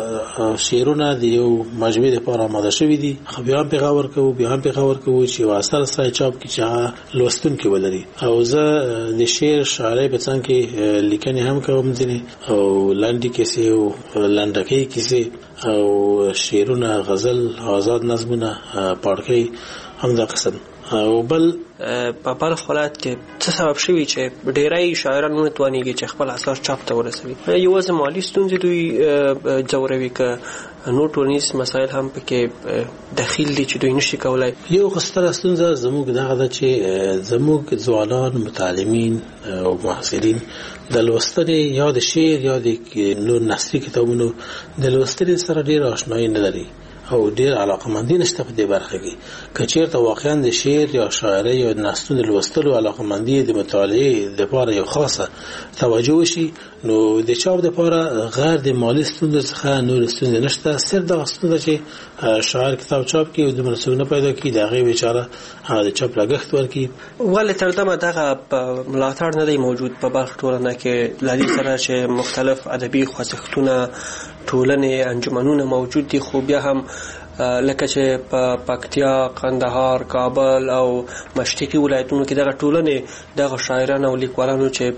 شعرونه د یو مجموعې لپاره آماده شوي دي. خو بیا هم پیغور کوو چې یو اثر سره چاپ کړي چې هغه لوستونکي ولري. او زه د شعر شاعرۍ په څنګ کې لیکنې هم کوم ځینې او لنډې کیسې او لنډکۍ کیسې او شعرونه، غزل، آزاد نظمونه، پاړکۍ هم دا قسم. او بل په بلخ ولایت کې څه سبب شوي چې ډېری شاعران ونه توانېږي چې خپل اثار چاپ ته ورسوي؟ یوازې مالي ستونزې دوی ځوروي که نور ټولنیز مسایل هم پکې دخیل دي چې دوی نشي کولای؟ یو ستره ستونزه زموږ دغه ده چې زموږ ځوانان متعلمین او محصلین د لوستنې یا د شعر یا د نور نثري کتابونو د لوستنې سره ډېر آشنایي نه لري او ډېر علاقمندي نشته په دې برخه کې. که چېرته واقعا د شعر یا شاعرۍ یا نثرونو لوستلو علاقمندي د مطالعې لپاره یو خاصه توجه وشي نو د چاپ لپاره غیر د مالي ستونزو څخه نور ستونزې نشته. صرف دغه ستونزه چې شاعر کتاب چاپ کړي او دومره څوک نه پیدا کړي د هغې بیچاره هغه د چاپ لګښت ورکړي. ولې تر دمه دغه ملاتړ نه دی موجود په بلخ ټولنه کې له دې سره چې مختلف ادبي خوځښتونه، ټولنې، انجمنونه موجود دي، خو بیا هم لکه چې په پکتیا، قندهار، کابل او مشرقي ولایتونو کې دغه ټولنې دغه شاعران او لیکوالانو چې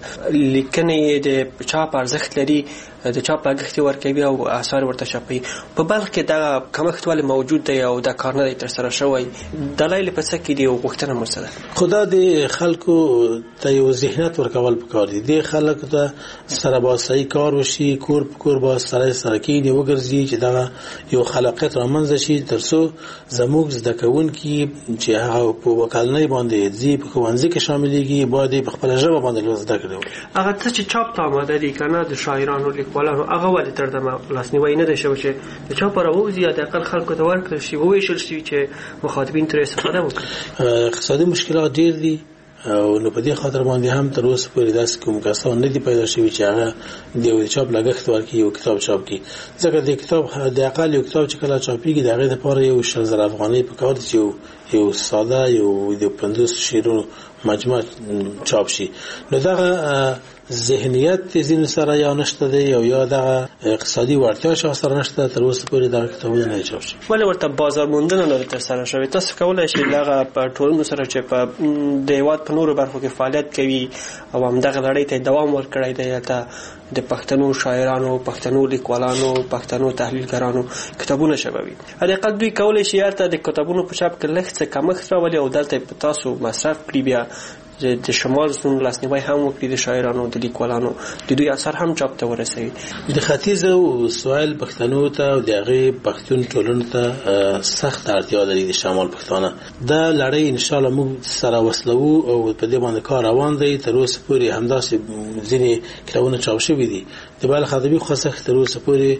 لیکنې د چاپ ارزښت لري د چاپ لګښت ورکوي او اثار ورته چاپوي، په بلخ کې دغه کمښت ولې موجود دی او دا کار نه دی ترسره شوی؟ دلایل په څه کې دي او غوښتنه مو څه ده؟ خو دا د خلکو ته یو ذهنیت ورکول پکار دي. د خلکو ته سره باید صحیح کار وشي، کور په کور باید سره کېني وګرځي چې دغه یو خلاقیت رامنځته شي تر څو زموږ زده کوونکي چې هغه په وکالنۍ باندې ځي په ښوونځي کې شاملېږي باید په خپله ژبه باندې زده کړي. هغه څه چې چاپ ته آماده دي که نه د شاعرانو لیکوالانو هغه ولې تر دمه لاسنیوی نه دی شوی چې د چاپ راووځي یا د اقل خلکو ته ورکړل شي، وویشل شي چې مخاطبین ترې استفاده وکړي؟ اقتصادي مشکلات ډېر دي او نو په دې خاطر باندې هم تر اوسه پورې داسې کوم کسان نه دي پیدا شوي چې هغه د چاپ لګښت ورکړي یو کتاب چاپ کړي. ځکه د کتاب د اقل یو کتاب چې کله چاپېږي د هغې دپاره یو 100,000 افغانۍ پکار دي چې یو ساده یو د 50 شعرونو مجموعه چاپ شي. نو دغه ذهنیت ځینو سره یا نشته دی یا دغه اقتصادي وړتیا شا سره نشته، تر اوسه پورې دغه کتابونه نه چاپ شي. ولې ورته بازار موندنه نه ترسره شوې؟ تاسو کولی شئ دغه په ټولنو سره چې په د هېواد په نورو برخو کې فعالیت کوي او همدغه لړۍ ته دوام ورکړی دی، هلته د پښتنو شاعرانو، پښتنو لیکوالانو، پښتنو تحلیلګرانو کتابونه چاپوي، حداقل دوی کولی شي هلته د کتابونو په چاپ کې لږ څه کمښت راولي او دلته په تاسو مصرف کړي، بیا د شمال ستونو لاسنیوی هم وکړي د شاعرانو، د لیکوالانو، د دوی اثر هم چاپ ته ورسوي. د ختیځ او سویل پښتنو ته او د هغې پښتون ټولنو ته سخت اړتیا لري د شمال پښتانه. دا لړۍ انشاءالله موږ سره وصلوو او په دې باندې کار روان دی. تر اوسه پورې همداسې ځینې کتابونه چاپ شوي دي. د بلخ ادبي خوځښت تر اوسه پورې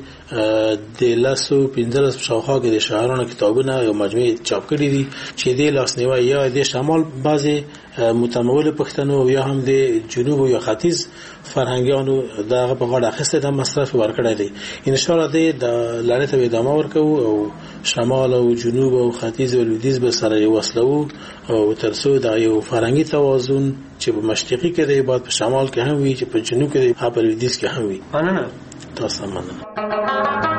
د 15 شاوخوا کې د شاعرانو کتابونه یو مجموعې چاپ کړي دي چې د لاسنیوی یا د شمال بعضې متمول پښتنو یا هم د جنوب او ختیځ فرهنګیانو دغه په غاړه اخیسته د مصرف ورکړی دی. ان شاء الله د لړۍ ته ادامه ورکوو او شمال او جنوب او ختیځ او لویدیځ به سره وصلو او ترڅو د یو فرهنګي توازن چې په مشرقي کې دی باید په شمال کې هم وي، چې په جنوب کې دی په لویدیځ کې هم وي. مننه. تاسو مننه.